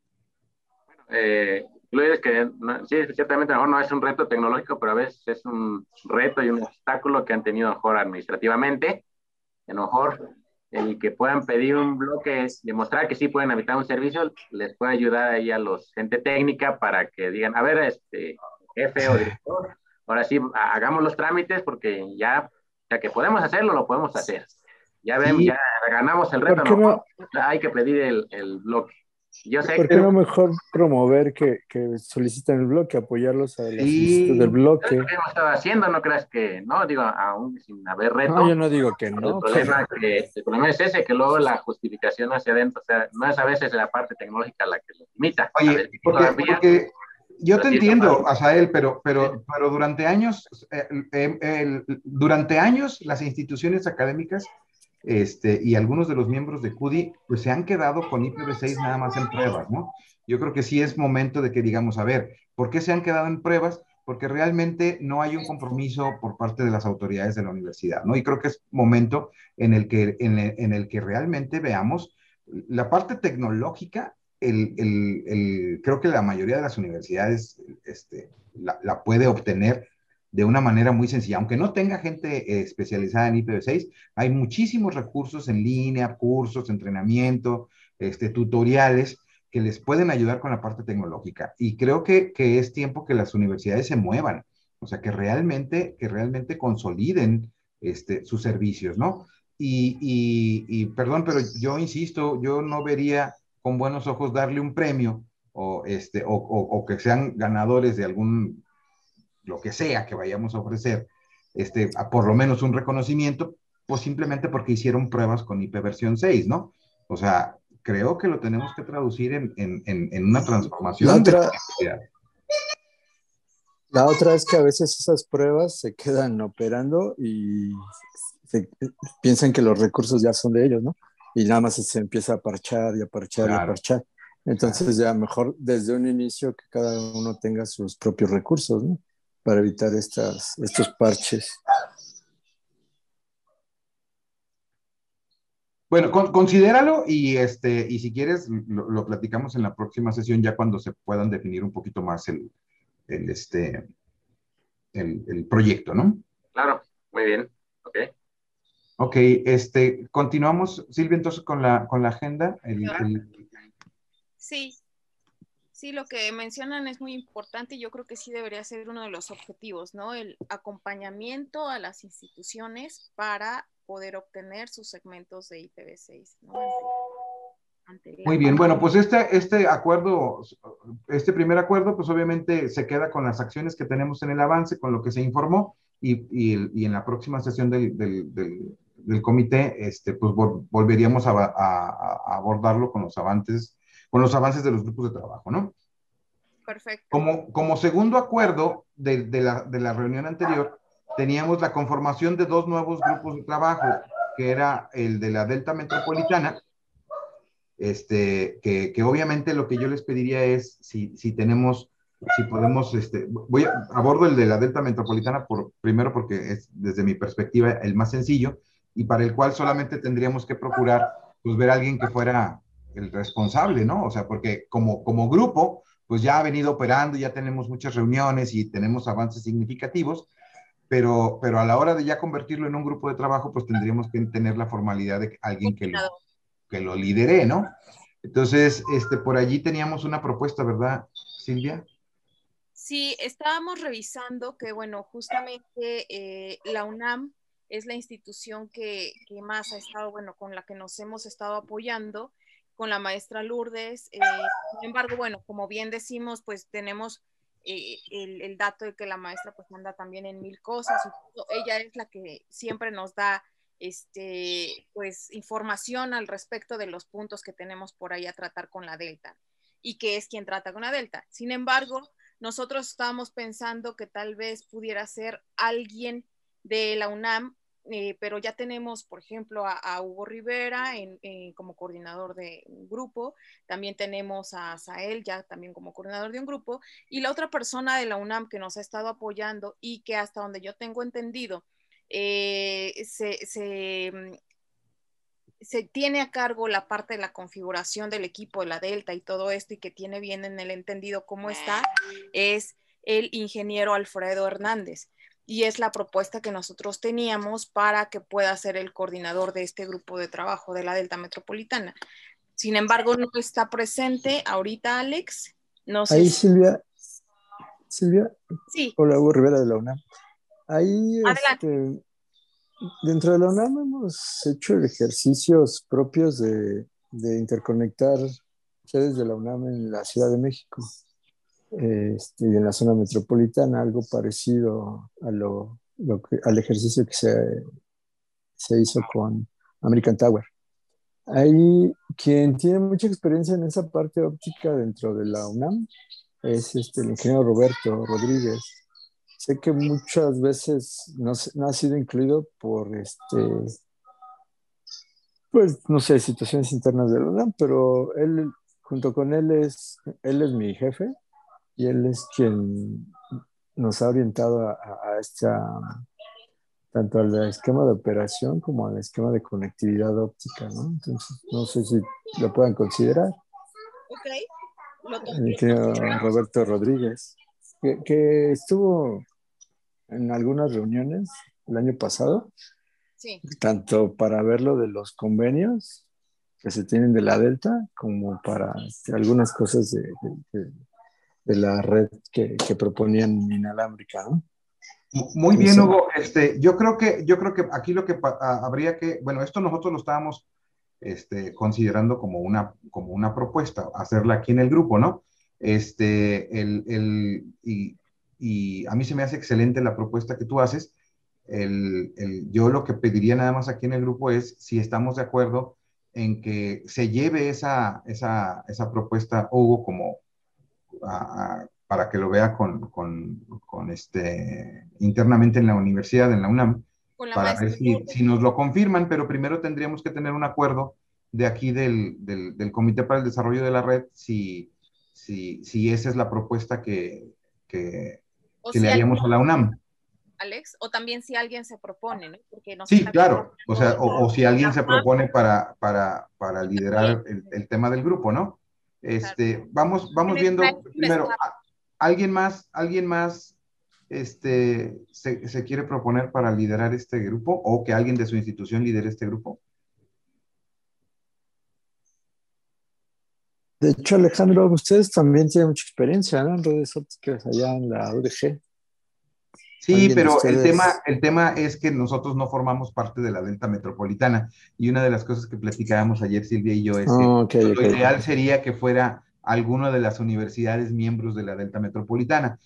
Lo es que sí, ciertamente a lo mejor no es un reto tecnológico, pero a veces es un reto y un obstáculo que han tenido mejor administrativamente. A lo mejor el que puedan pedir un bloque es demostrar que sí pueden habilitar un servicio, les puede ayudar ahí a los gente técnica para que digan, a ver, jefe o director, ahora sí, hagamos los trámites porque ya que podemos hacerlo, lo podemos hacer. Ya ven, Sí. ya ganamos el reto, ¿Por qué no? hay que pedir el bloque. Yo sé ¿Por qué no mejor promover que soliciten el bloque, apoyarlos a la solicitud del bloque? Es lo que hemos estado haciendo, no creas que, no, digo, aún sin haber reto. No, yo no digo que no. El problema es ese, que luego la justificación hacia adentro, o sea, no es a veces la parte tecnológica la que lo limita. Oye, porque yo te entiendo, Asael, pero durante años, las instituciones académicas y algunos de los miembros de CUDI, pues se han quedado con IPv6 nada más en pruebas, ¿no? Yo creo que sí es momento de que digamos, a ver, ¿por qué se han quedado en pruebas? Porque realmente no hay un compromiso por parte de las autoridades de la universidad, ¿no? Y creo que es momento en el que realmente veamos la parte tecnológica. Creo que la mayoría de las universidades la puede obtener de una manera muy sencilla. Aunque no tenga gente especializada en IPv6, hay muchísimos recursos en línea, cursos, entrenamiento, tutoriales que les pueden ayudar con la parte tecnológica. Y creo que es tiempo que las universidades se muevan, o sea, que realmente consoliden sus servicios, ¿no? Y perdón, pero yo insisto, yo no vería con buenos ojos darle un premio o que sean ganadores de lo que sea que vayamos a ofrecer, por lo menos un reconocimiento, pues simplemente porque hicieron pruebas con IP versión 6, ¿no? O sea, creo que lo tenemos que traducir en una transformación La otra es que a veces esas pruebas se quedan operando y piensan que los recursos ya son de ellos, ¿no? Y nada más se empieza a parchar y a parchar y a parchar. Entonces ya mejor desde un inicio que cada uno tenga sus propios recursos, ¿no? Para evitar estos parches. Bueno, considéralo y si quieres lo platicamos en la próxima sesión ya cuando se puedan definir un poquito más el proyecto, ¿no? Claro, muy bien, ok. Ok, continuamos, Silvia, entonces con la agenda. Sí, lo que mencionan es muy importante y yo creo que sí debería ser uno de los objetivos, ¿no? El acompañamiento a las instituciones para poder obtener sus segmentos de IPv6, ¿no? Muy bien, bueno, pues este acuerdo, este primer acuerdo, pues obviamente se queda con las acciones que tenemos en el avance, con lo que se informó, y en la próxima sesión del comité, pues volveríamos a abordarlo con los avances de los grupos de trabajo, ¿no? Perfecto. Como segundo acuerdo de la reunión anterior, teníamos la conformación de 2 nuevos grupos de trabajo, que era el de la Delta Metropolitana, que obviamente lo que yo les pediría es si podemos, abordo el de la Delta Metropolitana primero porque es desde mi perspectiva el más sencillo y para el cual solamente tendríamos que procurar pues ver a alguien que fuera el responsable, ¿no? O sea, porque como grupo pues ya ha venido operando, ya tenemos muchas reuniones y tenemos avances significativos, pero a la hora de ya convertirlo en un grupo de trabajo pues tendríamos que tener la formalidad de alguien que lo lidere, ¿no? Entonces, por allí teníamos una propuesta, ¿verdad, Silvia? Sí, estábamos revisando que, bueno, justamente la UNAM es la institución que más ha estado, bueno, con la que nos hemos estado apoyando, con la maestra Lourdes. Sin embargo, bueno, como bien decimos, pues tenemos el dato de que la maestra pues anda también en 1000 cosas. Y todo. Ella es la que siempre nos da pues información al respecto de los puntos que tenemos por ahí a tratar con la Delta y que es quien trata con la Delta. Sin embargo, nosotros estábamos pensando que tal vez pudiera ser alguien de la UNAM, pero ya tenemos, por ejemplo, a Hugo Rivera como coordinador de un grupo, también tenemos a Sael ya también como coordinador de un grupo, y la otra persona de la UNAM que nos ha estado apoyando y que hasta donde yo tengo entendido, se tiene a cargo la parte de la configuración del equipo de la Delta y todo esto y que tiene bien en el entendido cómo está, es el ingeniero Alfredo Hernández. Y es la propuesta que nosotros teníamos para que pueda ser el coordinador de este grupo de trabajo de la Delta Metropolitana. Sin embargo, no está presente ahorita Alex. No sé ahí, si... Silvia. Sí. Hola, Hugo Rivera de la UNAM. Ahí, Adelante. dentro de la UNAM hemos hecho ejercicios propios de interconectar sedes de la UNAM en la Ciudad de México y en la zona metropolitana, algo parecido al ejercicio que se hizo con American Tower. Ahí quien tiene mucha experiencia en esa parte óptica dentro de la UNAM es el ingeniero Roberto Rodríguez. Sé que muchas veces no ha sido incluido por pues no sé, situaciones internas de la UNAM, pero él, junto con él es mi jefe y él es quien nos ha orientado tanto al esquema de operación como al esquema de conectividad óptica, ¿no? Entonces, no sé si lo puedan considerar. Ok. El ingeniero Roberto Rodríguez, que estuvo en algunas reuniones el año pasado, sí, tanto para ver lo de los convenios que se tienen de la Delta, como para algunas cosas de la red que proponían inalámbrica, ¿no? Muy bien, Hugo. Yo creo que aquí lo que habría que, bueno, esto nosotros lo estábamos considerando como una propuesta, hacerla aquí en el grupo, ¿no? Y a mí se me hace excelente la propuesta que tú haces. Yo lo que pediría nada más aquí en el grupo es si estamos de acuerdo en que se lleve esa propuesta, Hugo, como para que lo vea internamente en la universidad, en la UNAM, para ver si nos lo confirman, pero primero tendríamos que tener un acuerdo de aquí del Comité para el Desarrollo de la Red, si esa es la propuesta que le haríamos a la UNAM. Alex, o también si alguien se propone, ¿no? Porque sí, claro, o sea, o si alguien se propone para liderar el tema del grupo, ¿no? Vamos viendo primero, ¿alguien más se quiere proponer para liderar este grupo o que alguien de su institución lidere este grupo? De hecho, Alejandro, ustedes también tienen mucha experiencia, ¿no? En redes ópticas allá en la UDG. Sí, pero ustedes... el tema es que nosotros no formamos parte de la Delta Metropolitana y una de las cosas que platicábamos ayer Silvia y yo es que Oh, ok, lo ok. ideal sería que fuera alguna de las universidades miembros de la Delta Metropolitana.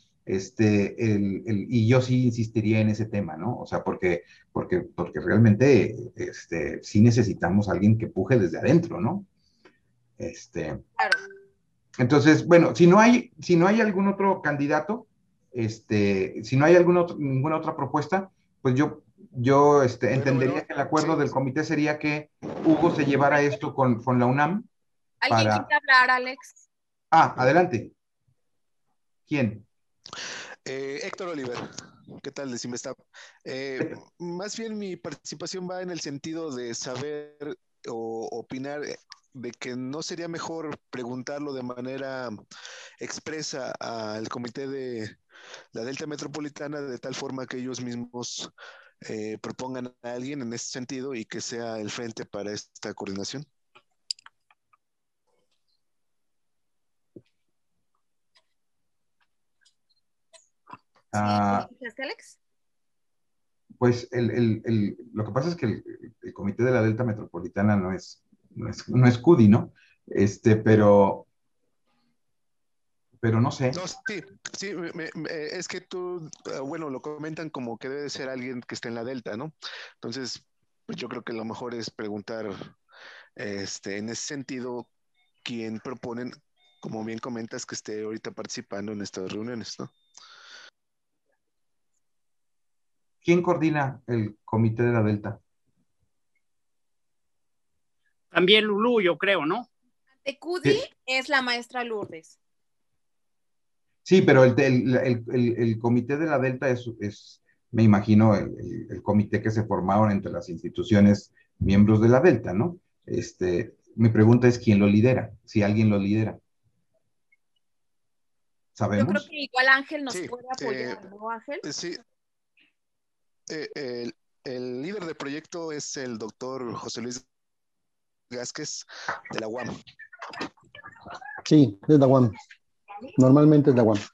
Y yo sí insistiría en ese tema, ¿no? O sea, porque realmente sí necesitamos a alguien que puje desde adentro, ¿no? Claro. Entonces, bueno, si no hay algún otro candidato, si no hay ninguna otra propuesta, pues yo entendería que el acuerdo del comité sería que Hugo se llevara esto con la UNAM ¿Alguien para... quiere hablar, Alex? Adelante. ¿Quién? Héctor Oliver, ¿qué tal? Decime, está. Más bien mi participación va en el sentido de saber o opinar de que no sería mejor preguntarlo de manera expresa al comité de la Delta Metropolitana de tal forma que ellos mismos propongan a alguien en ese sentido y que sea el frente para esta coordinación. ¿Sí, Alex? Pues lo que pasa es que el comité de la Delta Metropolitana no es CUDI, ¿no? Pero no sé. No, sí, es que tú, bueno, lo comentan como que debe de ser alguien que esté en la Delta, ¿no? Entonces, pues yo creo que lo mejor es preguntar, en ese sentido, quién proponen, como bien comentas, que esté ahorita participando en estas reuniones, ¿no? ¿Quién coordina el comité de la Delta? También Lulú, yo creo, ¿no? De CUDI es la maestra Lourdes. Sí, pero el comité de la Delta me imagino, el comité que se formaron entre las instituciones miembros de la Delta, ¿no? Mi pregunta es quién lo lidera, si alguien lo lidera. Yo creo ¿Sabemos? que igual Ángel nos Sí, puede apoyar, ¿no, Ángel? Sí. El líder de proyecto es el doctor José Luis Vázquez de la UAM. Sí, es la UAM. Normalmente es la UAM.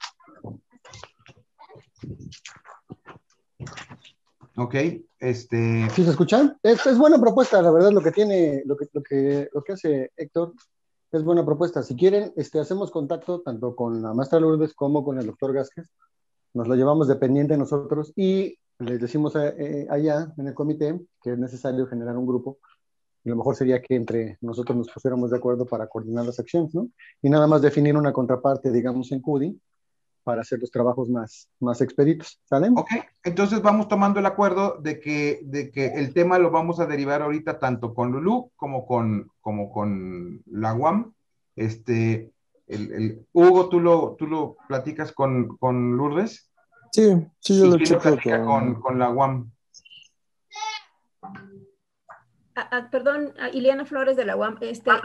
Ok, ¿Sí se escucha? Es buena propuesta, la verdad, lo que hace Héctor es buena propuesta. Si quieren, hacemos contacto tanto con la maestra Lourdes como con el doctor Vázquez. Nos lo llevamos dependiente nosotros y les decimos allá en el comité que es necesario generar un grupo. Y lo mejor sería que entre nosotros nos pusiéramos de acuerdo para coordinar las acciones, ¿no? Y nada más definir una contraparte, digamos, en CUDI para hacer los trabajos más expeditos, ¿sale? Ok, entonces vamos tomando el acuerdo de que el tema lo vamos a derivar ahorita tanto con Lulú como con la UAM. Hugo, ¿tú lo platicas con Lourdes? Sí, yo ¿Y lo quién lo checo platica con la UAM? Perdón, Ileana Flores de la UAM.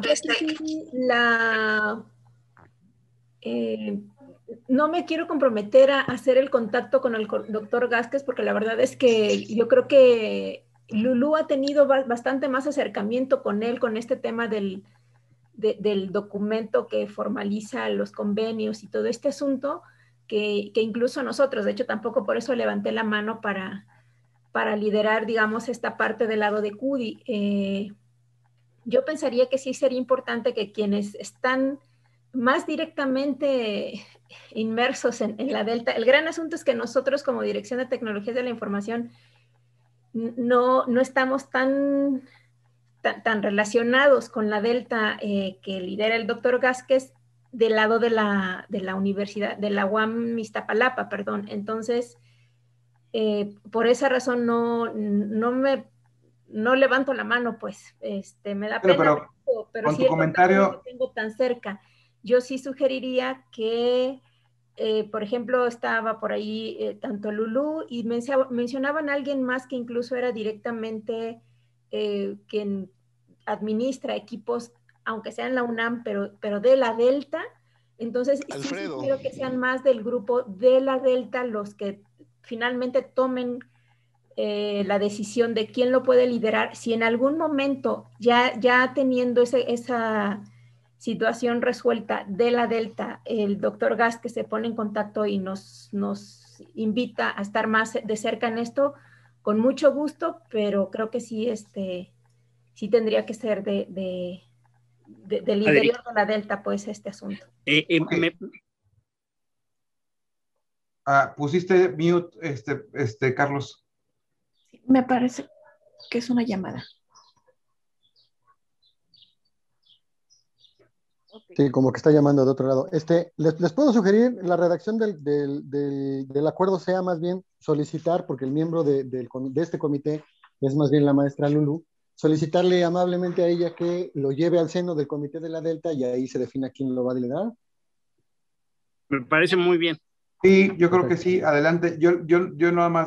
No me quiero comprometer a hacer el contacto con el doctor Vázquez porque la verdad es que yo creo que Lulú ha tenido bastante más acercamiento con él, con este tema del documento que formaliza los convenios y todo este asunto, que incluso nosotros. De hecho, tampoco por eso levanté la mano para liderar, digamos, esta parte del lado de CUDI. Yo pensaría que sí sería importante que quienes están más directamente inmersos en la Delta, el gran asunto es que nosotros como Dirección de Tecnologías de la Información no estamos tan relacionados con la Delta que lidera el doctor Vázquez del lado de la universidad, de la UAM Iztapalapa, perdón. Entonces, por esa razón no levanto la mano, pues, me da pena, pero con si tu el contacto no lo comentario... tengo tan cerca, yo sí sugeriría que, por ejemplo, estaba por ahí tanto Lulú y mencionaban a alguien más que incluso era directamente quien administra equipos, aunque sea en la UNAM, pero de la Delta. Entonces, Alfredo. Sí quiero que sean más del grupo de la Delta los que finalmente tomen la decisión de quién lo puede liderar. Si en algún momento, ya teniendo situación resuelta de la Delta, el doctor Gasque se pone en contacto y nos invita a estar más de cerca en esto, con mucho gusto, pero creo que sí, sí tendría que ser del interior de la Delta, pues, este asunto. Okay. Pusiste mute, Carlos. Me parece que es una llamada. Sí, como que está llamando de otro lado. Les puedo sugerir, la redacción del acuerdo sea más bien solicitar, porque el miembro de este comité es más bien la maestra Lulu, solicitarle amablemente a ella que lo lleve al seno del comité de la Delta y ahí se defina quién lo va a delegar. Me parece muy bien. Sí, yo creo que sí, adelante. Yo nada más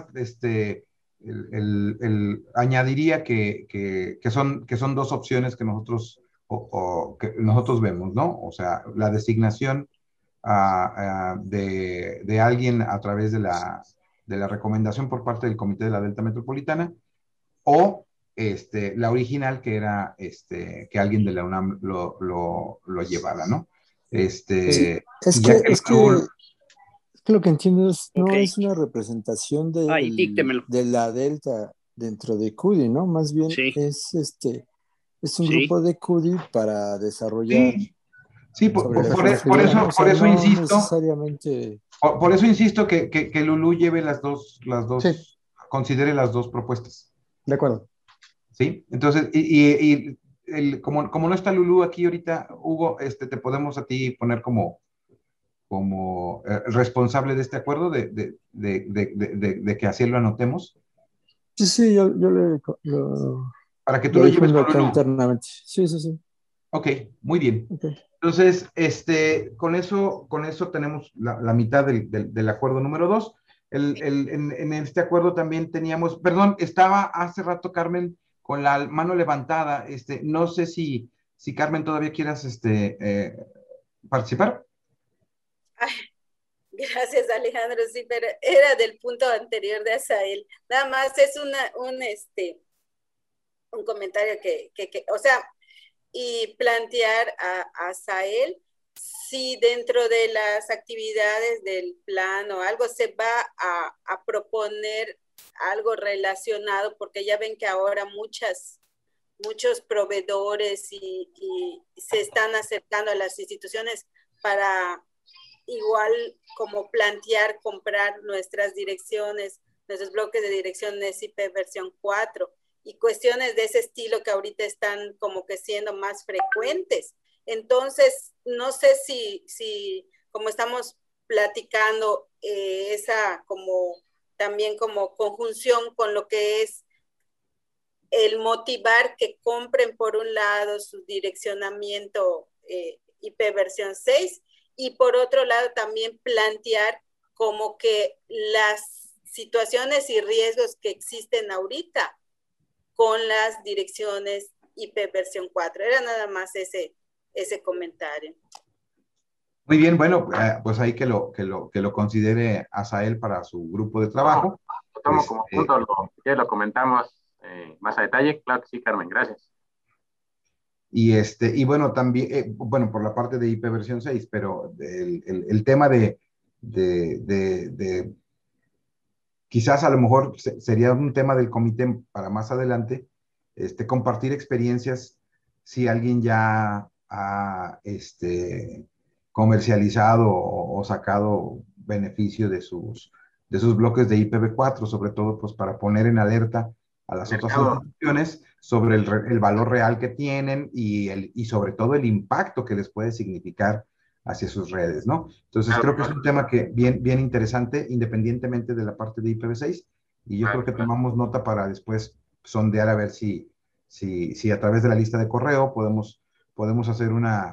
añadiría que son dos opciones que nosotros que nosotros vemos, ¿no? O sea, la designación de alguien a través de la recomendación por parte del Comité de la Delta Metropolitana, o la original, que era que alguien de la UNAM lo llevara, ¿no? Sí, es que lo que entiendo es, no es una representación de la Delta dentro de CUDI, ¿no? Más bien es un grupo de CUDI para desarrollar. Sí, por eso insisto. Necesariamente. Por eso insisto que Lulú lleve las dos, considere las dos propuestas. De acuerdo. Sí, entonces, como no está Lulú aquí ahorita, Hugo, te podemos a ti poner como responsable de este acuerdo, de que así lo anotemos. Sí, yo para que tú lo lleves acá internamente. Sí. Ok, muy bien. Okay. Entonces, con eso tenemos la mitad del acuerdo número 2. En este acuerdo también teníamos, perdón, estaba hace rato Carmen con la mano levantada. No sé si Carmen todavía quieras participar. Ay, gracias, Alejandro. Sí, pero era del punto anterior de Asael. Nada más es un comentario o sea, y plantear a Asael si dentro de las actividades del plan o algo se va a proponer algo relacionado, porque ya ven que ahora muchos proveedores y se están acercando a las instituciones para igual como plantear comprar nuestras direcciones, nuestros bloques de direcciones IP versión 4 y cuestiones de ese estilo que ahorita están como que siendo más frecuentes. Entonces, no sé si como estamos platicando, esa como también como conjunción con lo que es el motivar que compren por un lado su direccionamiento IP versión 6 y por otro lado también plantear como que las situaciones y riesgos que existen ahorita con las direcciones IP versión 4. Era nada más ese comentario. Muy bien, bueno, pues ahí que lo considere Asael para su grupo de trabajo. Lo tomo como punto, lo comentamos más a detalle. Claro que sí, Carmen, gracias. Y bueno, también, bueno, por la parte de IP versión 6, pero el tema de quizás a lo mejor sería un tema del comité para más adelante, compartir experiencias si alguien ya ha comercializado o sacado beneficio de sus bloques de IPv4, sobre todo pues para poner en alerta a las otras instituciones sobre el valor real que tienen y sobre todo el impacto que les puede significar hacia sus redes, ¿no? Entonces creo que es un tema que bien interesante, independientemente de la parte de IPv6, y yo creo que tomamos nota para después sondear a ver si a través de la lista de correo podemos hacer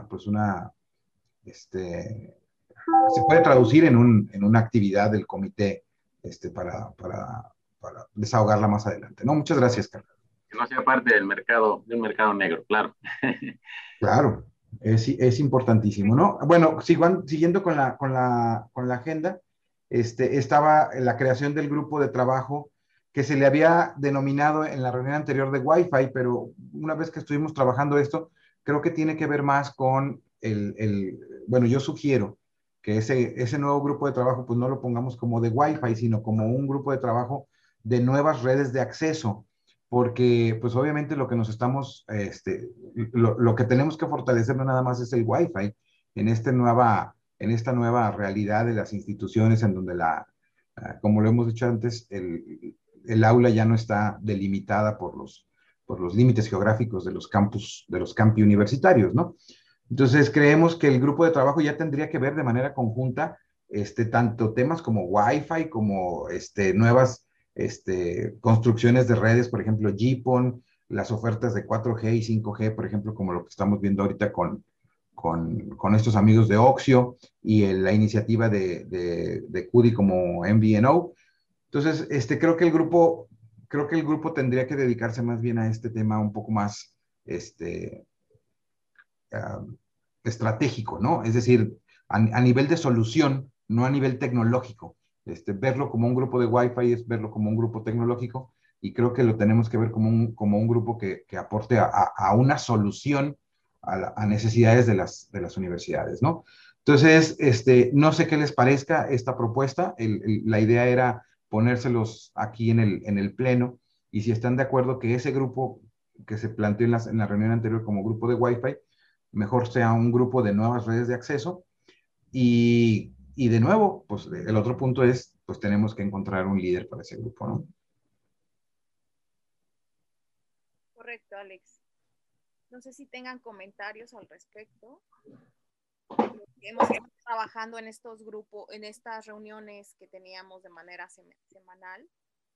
se puede traducir en una actividad del comité para desahogarla más adelante, ¿no? Muchas gracias, Carlos. Que no sea parte de un mercado negro, claro. Claro. Es importantísimo, ¿no? Bueno, siguiendo con la agenda, estaba la creación del grupo de trabajo que se le había denominado en la reunión anterior de Wi-Fi, pero una vez que estuvimos trabajando esto, creo que tiene que ver más con bueno, yo sugiero que ese nuevo grupo de trabajo, pues no lo pongamos como de Wi-Fi, sino como un grupo de trabajo de nuevas redes de acceso, porque pues obviamente lo que nos estamos, lo que tenemos que fortalecer no nada más es el Wi-Fi en esta nueva realidad de las instituciones en donde como lo hemos dicho antes, el aula ya no está delimitada por los límites geográficos de los campi universitarios, ¿no? Entonces, creemos que el grupo de trabajo ya tendría que ver de manera conjunta tanto temas como Wi-Fi, como nuevas construcciones de redes, por ejemplo, GPON, las ofertas de 4G y 5G, por ejemplo, como lo que estamos viendo ahorita con estos amigos de Oxio y la iniciativa de CUDI como MVNO. Entonces, creo que el grupo tendría que dedicarse más bien a este tema un poco más, estratégico, ¿no? Es decir, a nivel de solución, no a nivel tecnológico. Verlo como un grupo de Wi-Fi es verlo como un grupo tecnológico y creo que lo tenemos que ver como un grupo que aporte a una solución a necesidades de las universidades, ¿no? Entonces, no sé qué les parezca esta propuesta. La idea era ponérselos aquí en el pleno y si están de acuerdo que ese grupo que se planteó en la reunión anterior como grupo de Wi-Fi, mejor sea un grupo de nuevas redes de acceso y de nuevo, pues el otro punto es, pues tenemos que encontrar un líder para ese grupo, ¿no? Correcto, Alex. No sé si tengan comentarios al respecto. Hemos estado trabajando en estos grupos, en estas reuniones que teníamos de manera semanal.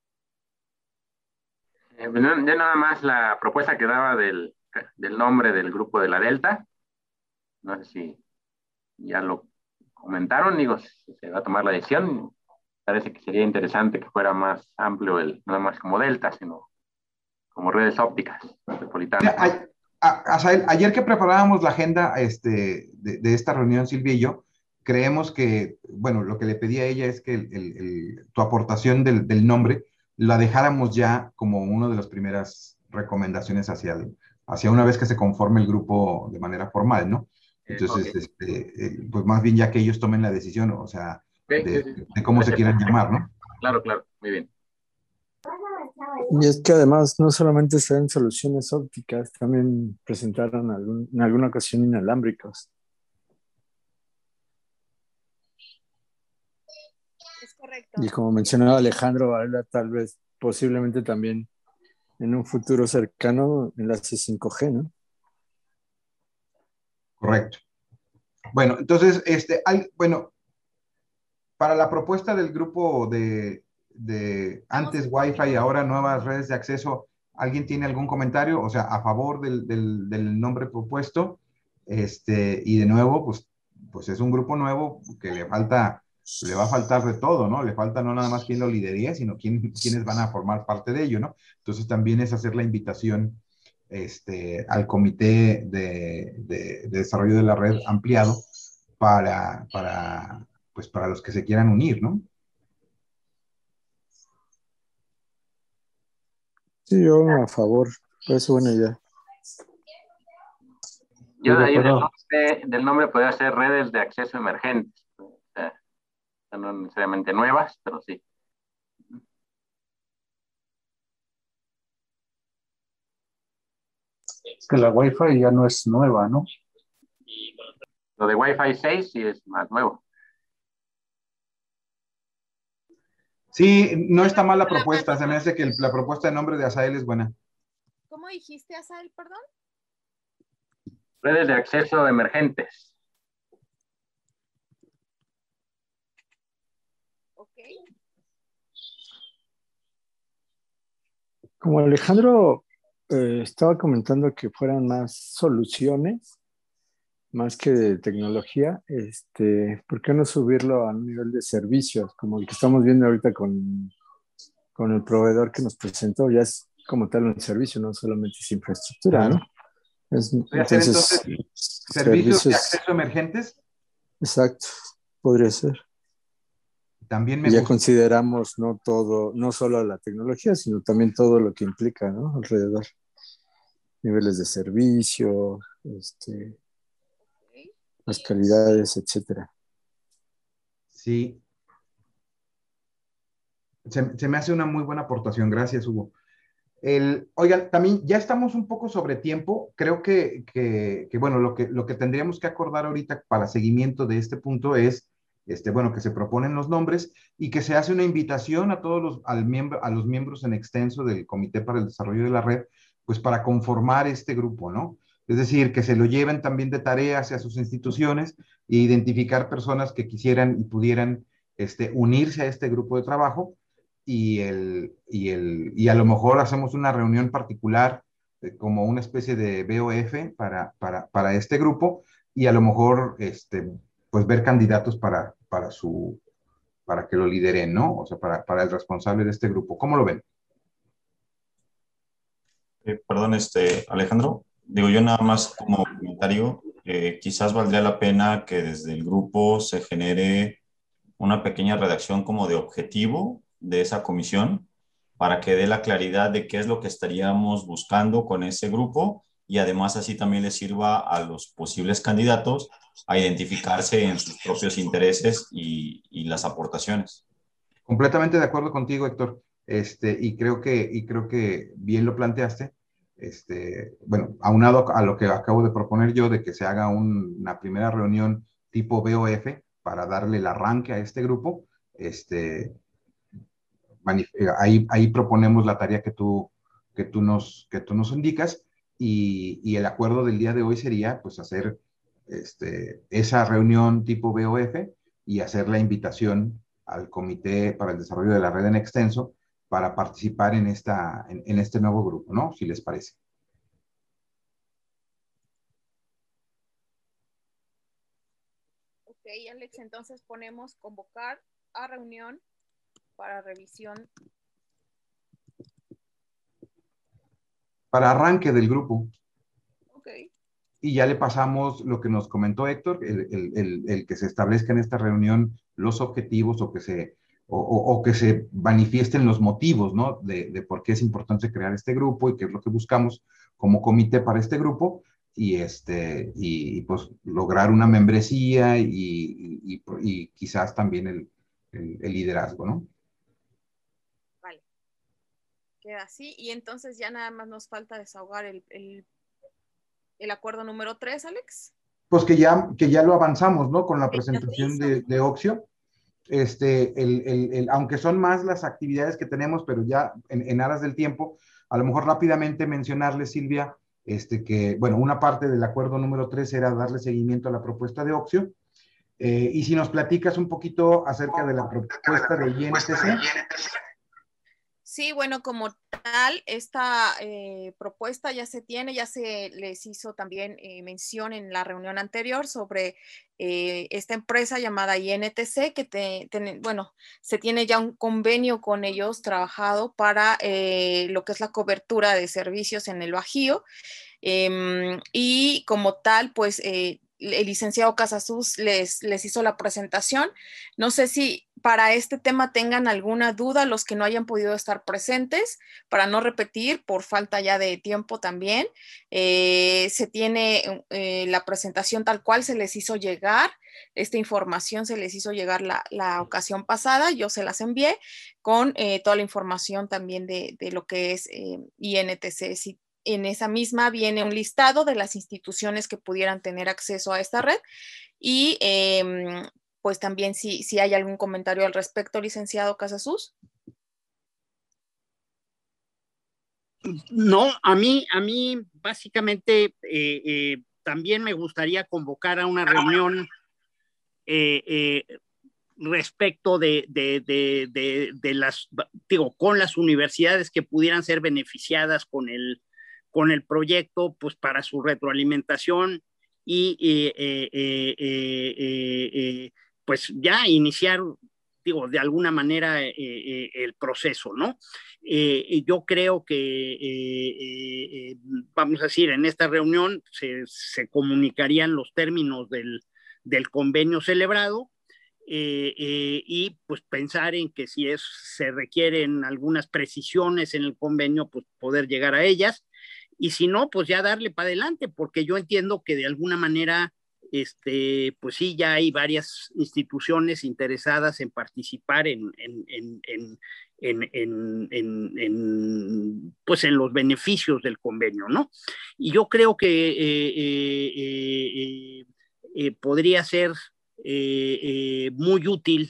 Ya nada más la propuesta que daba del nombre del grupo de la Delta. No sé si ya lo comentaron, digo, si se va a tomar la decisión. Parece que sería interesante que fuera más amplio no más como Delta, sino como redes ópticas metropolitanas. Ayer que preparábamos la agenda de esta reunión, Silvia y yo, creemos que, bueno, lo que le pedí a ella es que tu aportación del nombre la dejáramos ya como una de las primeras recomendaciones hacia una vez que se conforme el grupo de manera formal, ¿no? Entonces, okay. Pues más bien ya que ellos tomen la decisión, o sea, de cómo se quieran llamar, ¿no? Claro, muy bien. Y es que además no solamente se ven soluciones ópticas, también presentaron en alguna ocasión inalámbricos. Es correcto. Y como mencionaba Alejandro Varela, tal vez posiblemente también en un futuro cercano enlace 5G, ¿no? Correcto. Bueno, entonces, bueno, para la propuesta del grupo de antes Wi-Fi y ahora nuevas redes de acceso, ¿alguien tiene algún comentario? O sea, a favor del nombre propuesto. Y de nuevo, pues es un grupo nuevo que le va a faltar de todo, ¿no? Le falta no nada más quién lo lidería, sino quiénes van a formar parte de ello, ¿no? Entonces también es hacer la invitación al comité de desarrollo de la red ampliado para los que se quieran unir, ¿no? Sí, yo a favor, es buena idea. Yo de ahí del nombre podría ser redes de acceso emergentes, o sea, no necesariamente nuevas, pero sí. Es que la Wi-Fi ya no es nueva, ¿no? Lo de Wi-Fi 6 sí es más nuevo. Sí, no está mal la propuesta. Se me hace que la propuesta de nombre de Asael es buena. ¿Cómo dijiste, Asael, perdón? Redes de acceso emergentes. Ok. Como Alejandro estaba comentando que fueran más soluciones, más que de tecnología, ¿por qué no subirlo a un nivel de servicios? Como el que estamos viendo ahorita con el proveedor que nos presentó, ya es como tal un servicio, no solamente es infraestructura, claro. ¿no? Entonces, ¿servicios de acceso emergentes? Exacto, podría ser. También ya consideramos no solo la tecnología, sino también todo lo que implica, ¿no? Alrededor. Niveles de servicio, las calidades, etcétera. Sí. Se me hace una muy buena aportación. Gracias, Hugo. Oigan, también ya estamos un poco sobre tiempo. Creo que bueno, lo que tendríamos que acordar ahorita para seguimiento de este punto es, bueno, que se proponen los nombres y que se hace una invitación a todos a los miembros en extenso del Comité para el Desarrollo de la Red, pues para conformar este grupo, ¿no? Es decir, que se lo lleven también de tarea hacia sus instituciones e identificar personas que quisieran y pudieran unirse a este grupo de trabajo y a lo mejor hacemos una reunión particular como una especie de BOF para este grupo y a lo mejor pues ver candidatos para que lo lideren, ¿no? O sea, para el responsable de este grupo. ¿Cómo lo ven? Perdón, Alejandro, digo yo nada más como comentario, quizás valdría la pena que desde el grupo se genere una pequeña redacción como de objetivo de esa comisión para que dé la claridad de qué es lo que estaríamos buscando con ese grupo y además así también le sirva a los posibles candidatos a identificarse en sus propios intereses y las aportaciones. Completamente de acuerdo contigo, Héctor. Y creo que bien lo planteaste. Bueno, aunado a lo que acabo de proponer yo de que se haga una primera reunión tipo BOF para darle el arranque a este grupo, ahí proponemos la tarea que tú nos indicas y el acuerdo del día de hoy sería pues hacer esa reunión tipo BOF y hacer la invitación al Comité para el Desarrollo de la Red en extenso para participar en este nuevo grupo, ¿no? Si les parece. Ok, Alex, entonces ponemos convocar a reunión para revisión. Para arranque del grupo. Ok. Y ya le pasamos lo que nos comentó Héctor, el que se establezca en esta reunión los objetivos o que se manifiesten los motivos, ¿no? De por qué es importante crear este grupo y qué es lo que buscamos como comité para este grupo y pues lograr una membresía y quizás también el liderazgo, ¿no? Vale. Queda así y entonces ya nada más nos falta desahogar el acuerdo número 3, Alex. Pues que ya lo avanzamos, ¿no? Con la presentación de Oxio. Aunque son más las actividades que tenemos, pero ya en aras del tiempo, a lo mejor rápidamente mencionarles, Silvia, que, bueno, una parte del acuerdo número 3 era darle seguimiento a la propuesta de Oxio. Y si nos platicas un poquito acerca de la propuesta de INTC. Sí, bueno, como tal, esta propuesta ya se tiene, ya se les hizo también mención en la reunión anterior sobre esta empresa llamada INTC, que bueno, se tiene ya un convenio con ellos trabajado para lo que es la cobertura de servicios en el Bajío. Y como tal, pues el licenciado Casasus les hizo la presentación. No sé si para este tema tengan alguna duda los que no hayan podido estar presentes, para no repetir por falta ya de tiempo también. Se tiene la presentación tal cual se les hizo llegar, esta información se les hizo llegar la ocasión pasada, yo se las envié con toda la información también de lo que es INTC. Si en esa misma viene un listado de las instituciones que pudieran tener acceso a esta red y pues también si hay algún comentario al respecto, licenciado Casasus. No, a mí básicamente también me gustaría convocar a una reunión respecto de las, digo, con las universidades que pudieran ser beneficiadas con el proyecto, pues para su retroalimentación y pues ya iniciar, digo, de alguna manera el proceso, ¿no? Yo creo que, vamos a decir, en esta reunión se comunicarían los términos del convenio celebrado y pues pensar en que si se requieren algunas precisiones en el convenio, pues poder llegar a ellas. Y si no, pues ya darle para adelante, porque yo entiendo que de alguna manera pues sí, ya hay varias instituciones interesadas en participar pues en los beneficios del convenio, ¿no? Y yo creo que podría ser muy útil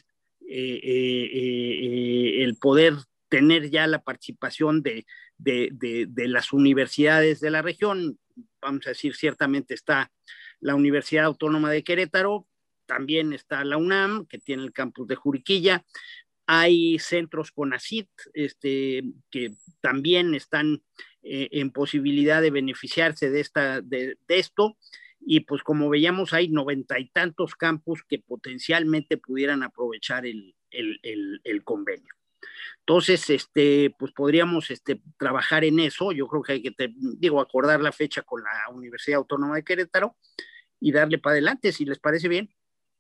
el poder tener ya la participación de las universidades de la región. Vamos a decir, ciertamente está la Universidad Autónoma de Querétaro, también está la UNAM, que tiene el campus de Juriquilla, hay centros CONACYT que también están en posibilidad de beneficiarse de esto, y pues como veíamos hay 90 y tantos campus que potencialmente pudieran aprovechar el convenio. Entonces, pues podríamos trabajar en eso. Yo creo que hay que, acordar la fecha con la Universidad Autónoma de Querétaro y darle para adelante, si les parece bien.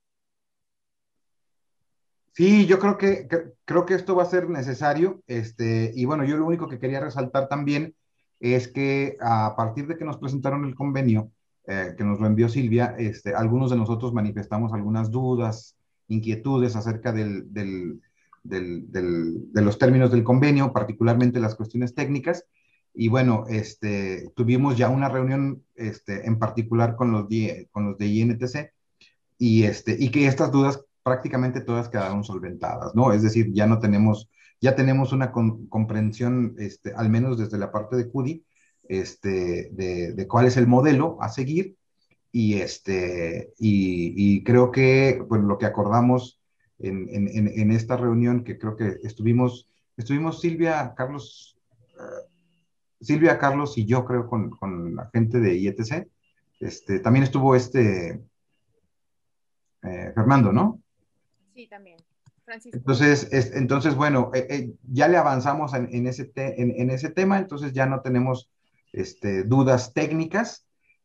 Sí, yo creo que esto va a ser necesario. Y bueno, yo lo único que quería resaltar también es que a partir de que nos presentaron el convenio, que nos lo envió Silvia, algunos de nosotros manifestamos algunas dudas, inquietudes acerca de los términos del convenio, particularmente las cuestiones técnicas. Y bueno, tuvimos ya una reunión en particular con los de INTC y que estas dudas prácticamente todas quedaron solventadas, ¿no? Es decir, ya tenemos una comprensión, al menos desde la parte de CUDI, de cuál es el modelo a seguir y creo que pues, lo que acordamos en esta reunión, que creo que estuvimos Silvia, Carlos, Carlos y yo creo con la gente de IETC, también estuvo Fernando, ¿no? Sí, también. Francisco. Entonces bueno, ya le avanzamos en ese tema, entonces ya no tenemos dudas técnicas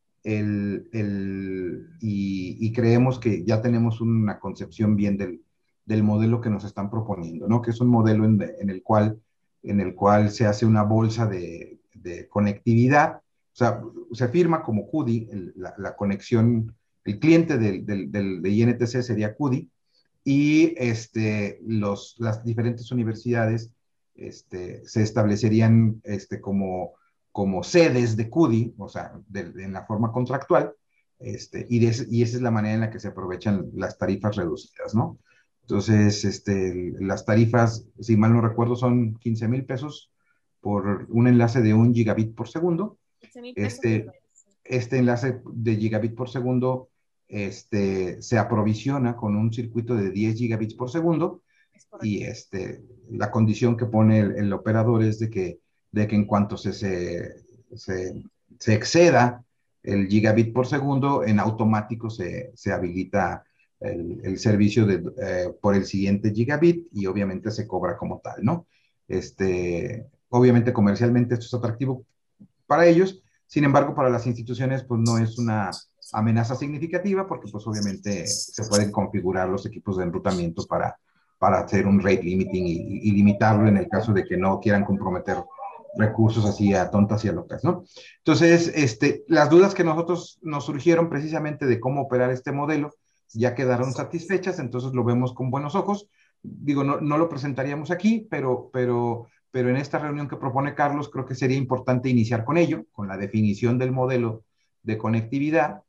y creemos que ya tenemos una concepción bien del modelo que nos están proponiendo, ¿no? Que es un modelo en el cual se hace una bolsa de conectividad, o sea, se firma como CUDI, la conexión, el cliente de INTC sería CUDI, y las diferentes universidades se establecerían como sedes de CUDI, o sea, en la forma contractual, y esa es la manera en la que se aprovechan las tarifas reducidas, ¿no? Entonces, las tarifas, si mal no recuerdo, son 15,000 pesos por un enlace de 1 gigabit por segundo. 15,000 pesos. Este enlace de gigabit por segundo se aprovisiona con un circuito de 10 gigabits por segundo y la condición que pone el operador es de que en cuanto se exceda el gigabit por segundo, en automático se habilita el servicio por el siguiente gigabit y obviamente se cobra como tal, ¿no? Obviamente comercialmente esto es atractivo para ellos, sin embargo para las instituciones pues no es una amenaza significativa porque pues obviamente se pueden configurar los equipos de enrutamiento para hacer un rate limiting y limitarlo en el caso de que no quieran comprometer recursos así a tontas y a locas, ¿no? Entonces, las dudas que nos surgieron precisamente de cómo operar este modelo ya quedaron satisfechas, entonces lo vemos con buenos ojos. Digo, no lo presentaríamos aquí, pero en esta reunión que propone Carlos, creo que sería importante iniciar con ello, con la definición del modelo de conectividad.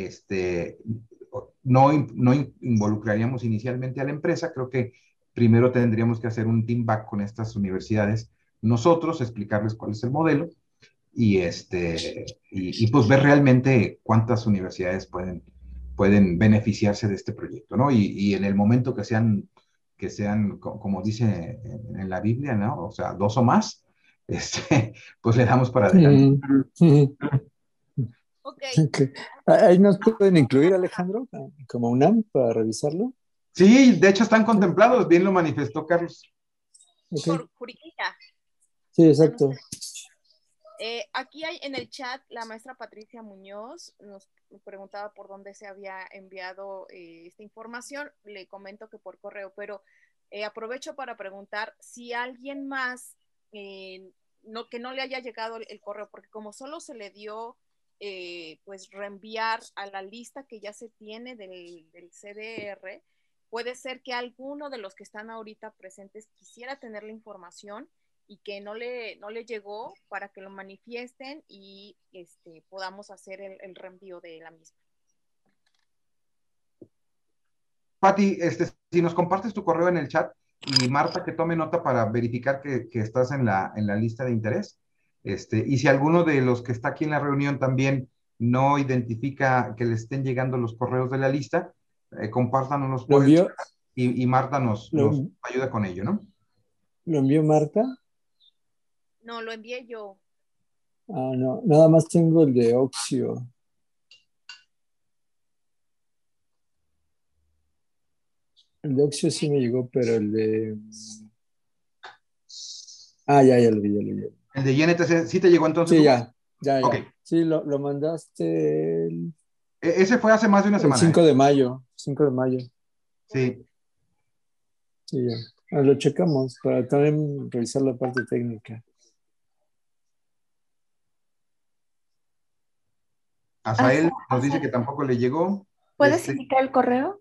No involucraríamos inicialmente a la empresa, creo que primero tendríamos que hacer un team back con estas universidades, nosotros, explicarles cuál es el modelo y pues ver realmente cuántas universidades pueden beneficiarse de este proyecto, ¿no? Y en el momento que sean, como dice en la Biblia, ¿no? O sea, 2 o más, pues le damos para adelante. Okay. Ahí nos pueden incluir, Alejandro, como UNAM para revisarlo. Sí, de hecho están contemplados, bien lo manifestó Carlos. Okay. Por Juriquilla. Sí, exacto. Aquí hay en el chat la maestra Patricia Muñoz nos preguntaba por dónde se había enviado esta información. Le comento que por correo, pero aprovecho para preguntar si alguien más que no le haya llegado el correo, porque como solo se le dio pues reenviar a la lista que ya se tiene del CDR. Puede ser que alguno de los que están ahorita presentes quisiera tener la información y que no le llegó, para que lo manifiesten y podamos hacer el reenvío de la misma. Pati, si nos compartes tu correo en el chat y Marta que tome nota para verificar que estás en la lista de interés. Y si alguno de los que está aquí en la reunión también no identifica que le estén llegando los correos de la lista, compártanos por el chat y Marta nos ayuda con ello, ¿no? ¿Lo envió Marta? No, lo envié yo. Ah, no, nada más tengo el de Oxio. El de Oxio sí me llegó, pero el de... Ah, ya lo vi. ¿El de INTC sí te llegó entonces? Sí, ya. Okay. Sí, lo mandaste Ese fue hace más de una semana. El 5 de mayo. 5 de mayo. Sí. Sí, ya. Lo checamos para también revisar la parte técnica. Asael nos dice que tampoco le llegó. ¿Puedes indicar el correo?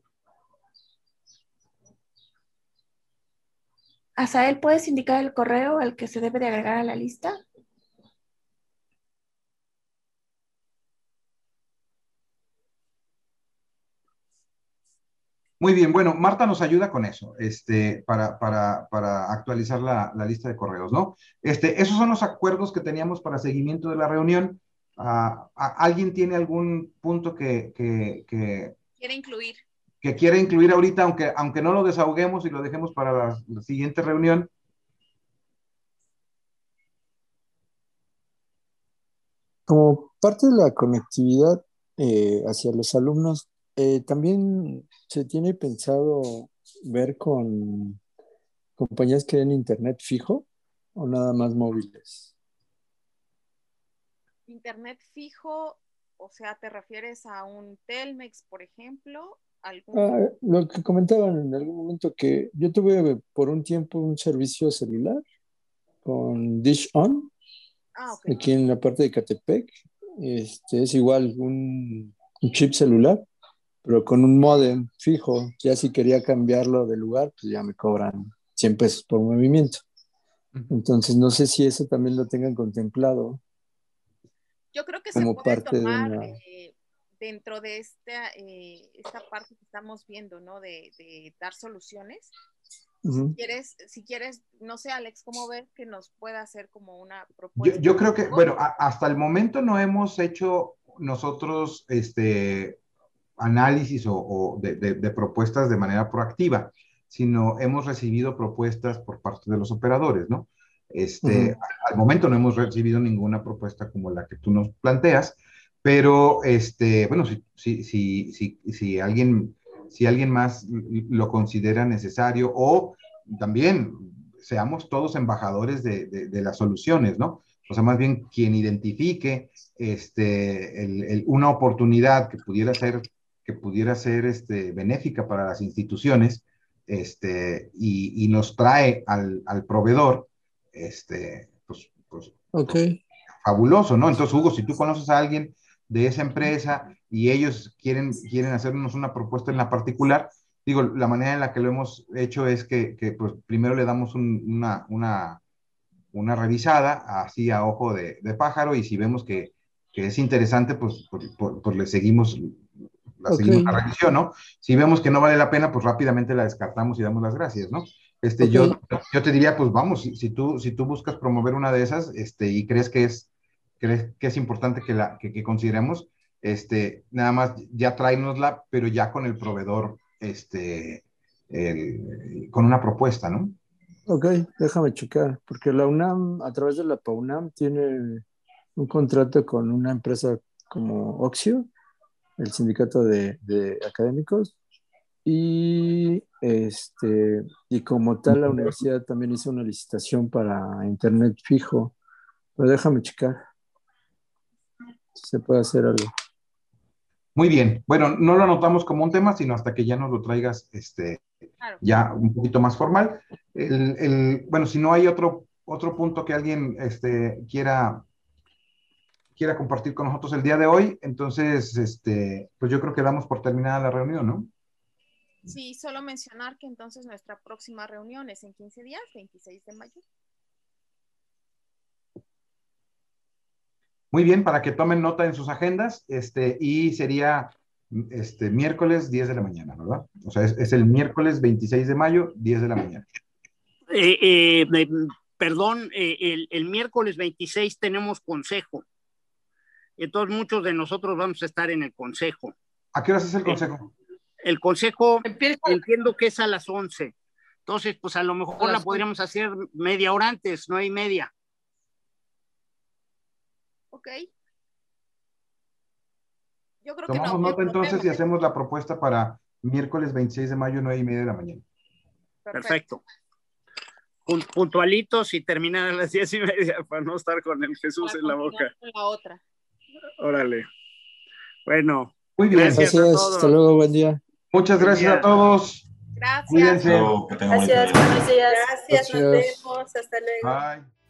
Asael, ¿puedes indicar el correo al que se debe de agregar a la lista? Muy bien, bueno, Marta nos ayuda con eso, para actualizar la lista de correos, ¿no? Esos son los acuerdos que teníamos para seguimiento de la reunión. ¿Alguien tiene algún punto que quiere incluir? Que quiere incluir ahorita, aunque no lo desahoguemos y lo dejemos para la siguiente reunión? Como parte de la conectividad hacia los alumnos, también se tiene pensado ver con compañías que den internet fijo o nada más móviles. Internet fijo, o sea, ¿te refieres a un Telmex, por ejemplo? Lo que comentaban en algún momento, que yo tuve por un tiempo un servicio celular con Dish On, okay. Aquí en la parte de Catepec. Es igual un chip celular, pero con un módem fijo. Ya si quería cambiarlo de lugar, pues ya me cobran 100 pesos por movimiento. Entonces no sé si eso también lo tengan contemplado. Yo creo que como se puede parte tomar de una... dentro de esta parte que estamos viendo, ¿no? De dar soluciones. Si quieres, no sé, Alex, ¿cómo ves que nos pueda hacer como una propuesta? Yo creo que, bueno, hasta el momento no hemos hecho nosotros análisis de propuestas de manera proactiva, sino hemos recibido propuestas por parte de los operadores, ¿no? Al momento no hemos recibido ninguna propuesta como la que tú nos planteas, pero bueno, si alguien más lo considera necesario, o también seamos todos embajadores de las soluciones, ¿no? O sea, más bien quien identifique una oportunidad que pudiera ser benéfica para las instituciones, y nos trae al proveedor, pues okay. Fabuloso, ¿no? Entonces, Hugo, si tú conoces a alguien de esa empresa y ellos quieren hacernos una propuesta en la particular, digo, la manera en la que lo hemos hecho es que pues, primero le damos una revisada, así a ojo de pájaro, y si vemos que es interesante, pues le seguimos la revisión, ¿no? Si vemos que no vale la pena, pues rápidamente la descartamos y damos las gracias, ¿no? Yo te diría, pues vamos, si tú buscas promover una de esas, y crees que es importante que consideremos, nada más ya tráenosla, pero ya con el proveedor, con una propuesta, ¿no? Ok, déjame checar, porque la UNAM, a través de la PAUNAM, tiene un contrato con una empresa como Oxio, el sindicato de académicos, y como tal la universidad también hizo una licitación para internet fijo, pero déjame checar si se puede hacer algo. Muy bien, bueno, no lo anotamos como un tema, sino hasta que ya nos lo traigas claro, ya un poquito más formal. Bueno, si no hay otro punto que alguien quiera quiera compartir con nosotros el día de hoy. Entonces, pues yo creo que damos por terminada la reunión, ¿no? Sí, solo mencionar que entonces nuestra próxima reunión es en 15 días, 26 de mayo. Muy bien, para que tomen nota en sus agendas, y sería miércoles 10 de la mañana, ¿verdad? O sea, es el miércoles 26 de mayo, 10 de la mañana. Perdón, el miércoles 26 tenemos consejo. Entonces muchos de nosotros vamos a estar en el consejo. ¿A qué horas es el consejo? El consejo entiendo que es a las 11. Entonces, pues a lo mejor la podríamos hacer media hora antes, 9:30. Ok. Yo creo Tomamos que no. nota entonces y hacemos la propuesta para miércoles 26 de mayo, 9:30 de la mañana. Perfecto. Puntualitos y terminar a las 10:30 para no estar con el Jesús en la boca. Con la otra. Órale. Bueno. Muy bien. Gracias, hasta luego, buen día. Muchas gracias a todos. Gracias. Cuídense. Gracias, buenos días. Gracias, nos vemos. Hasta luego. Bye.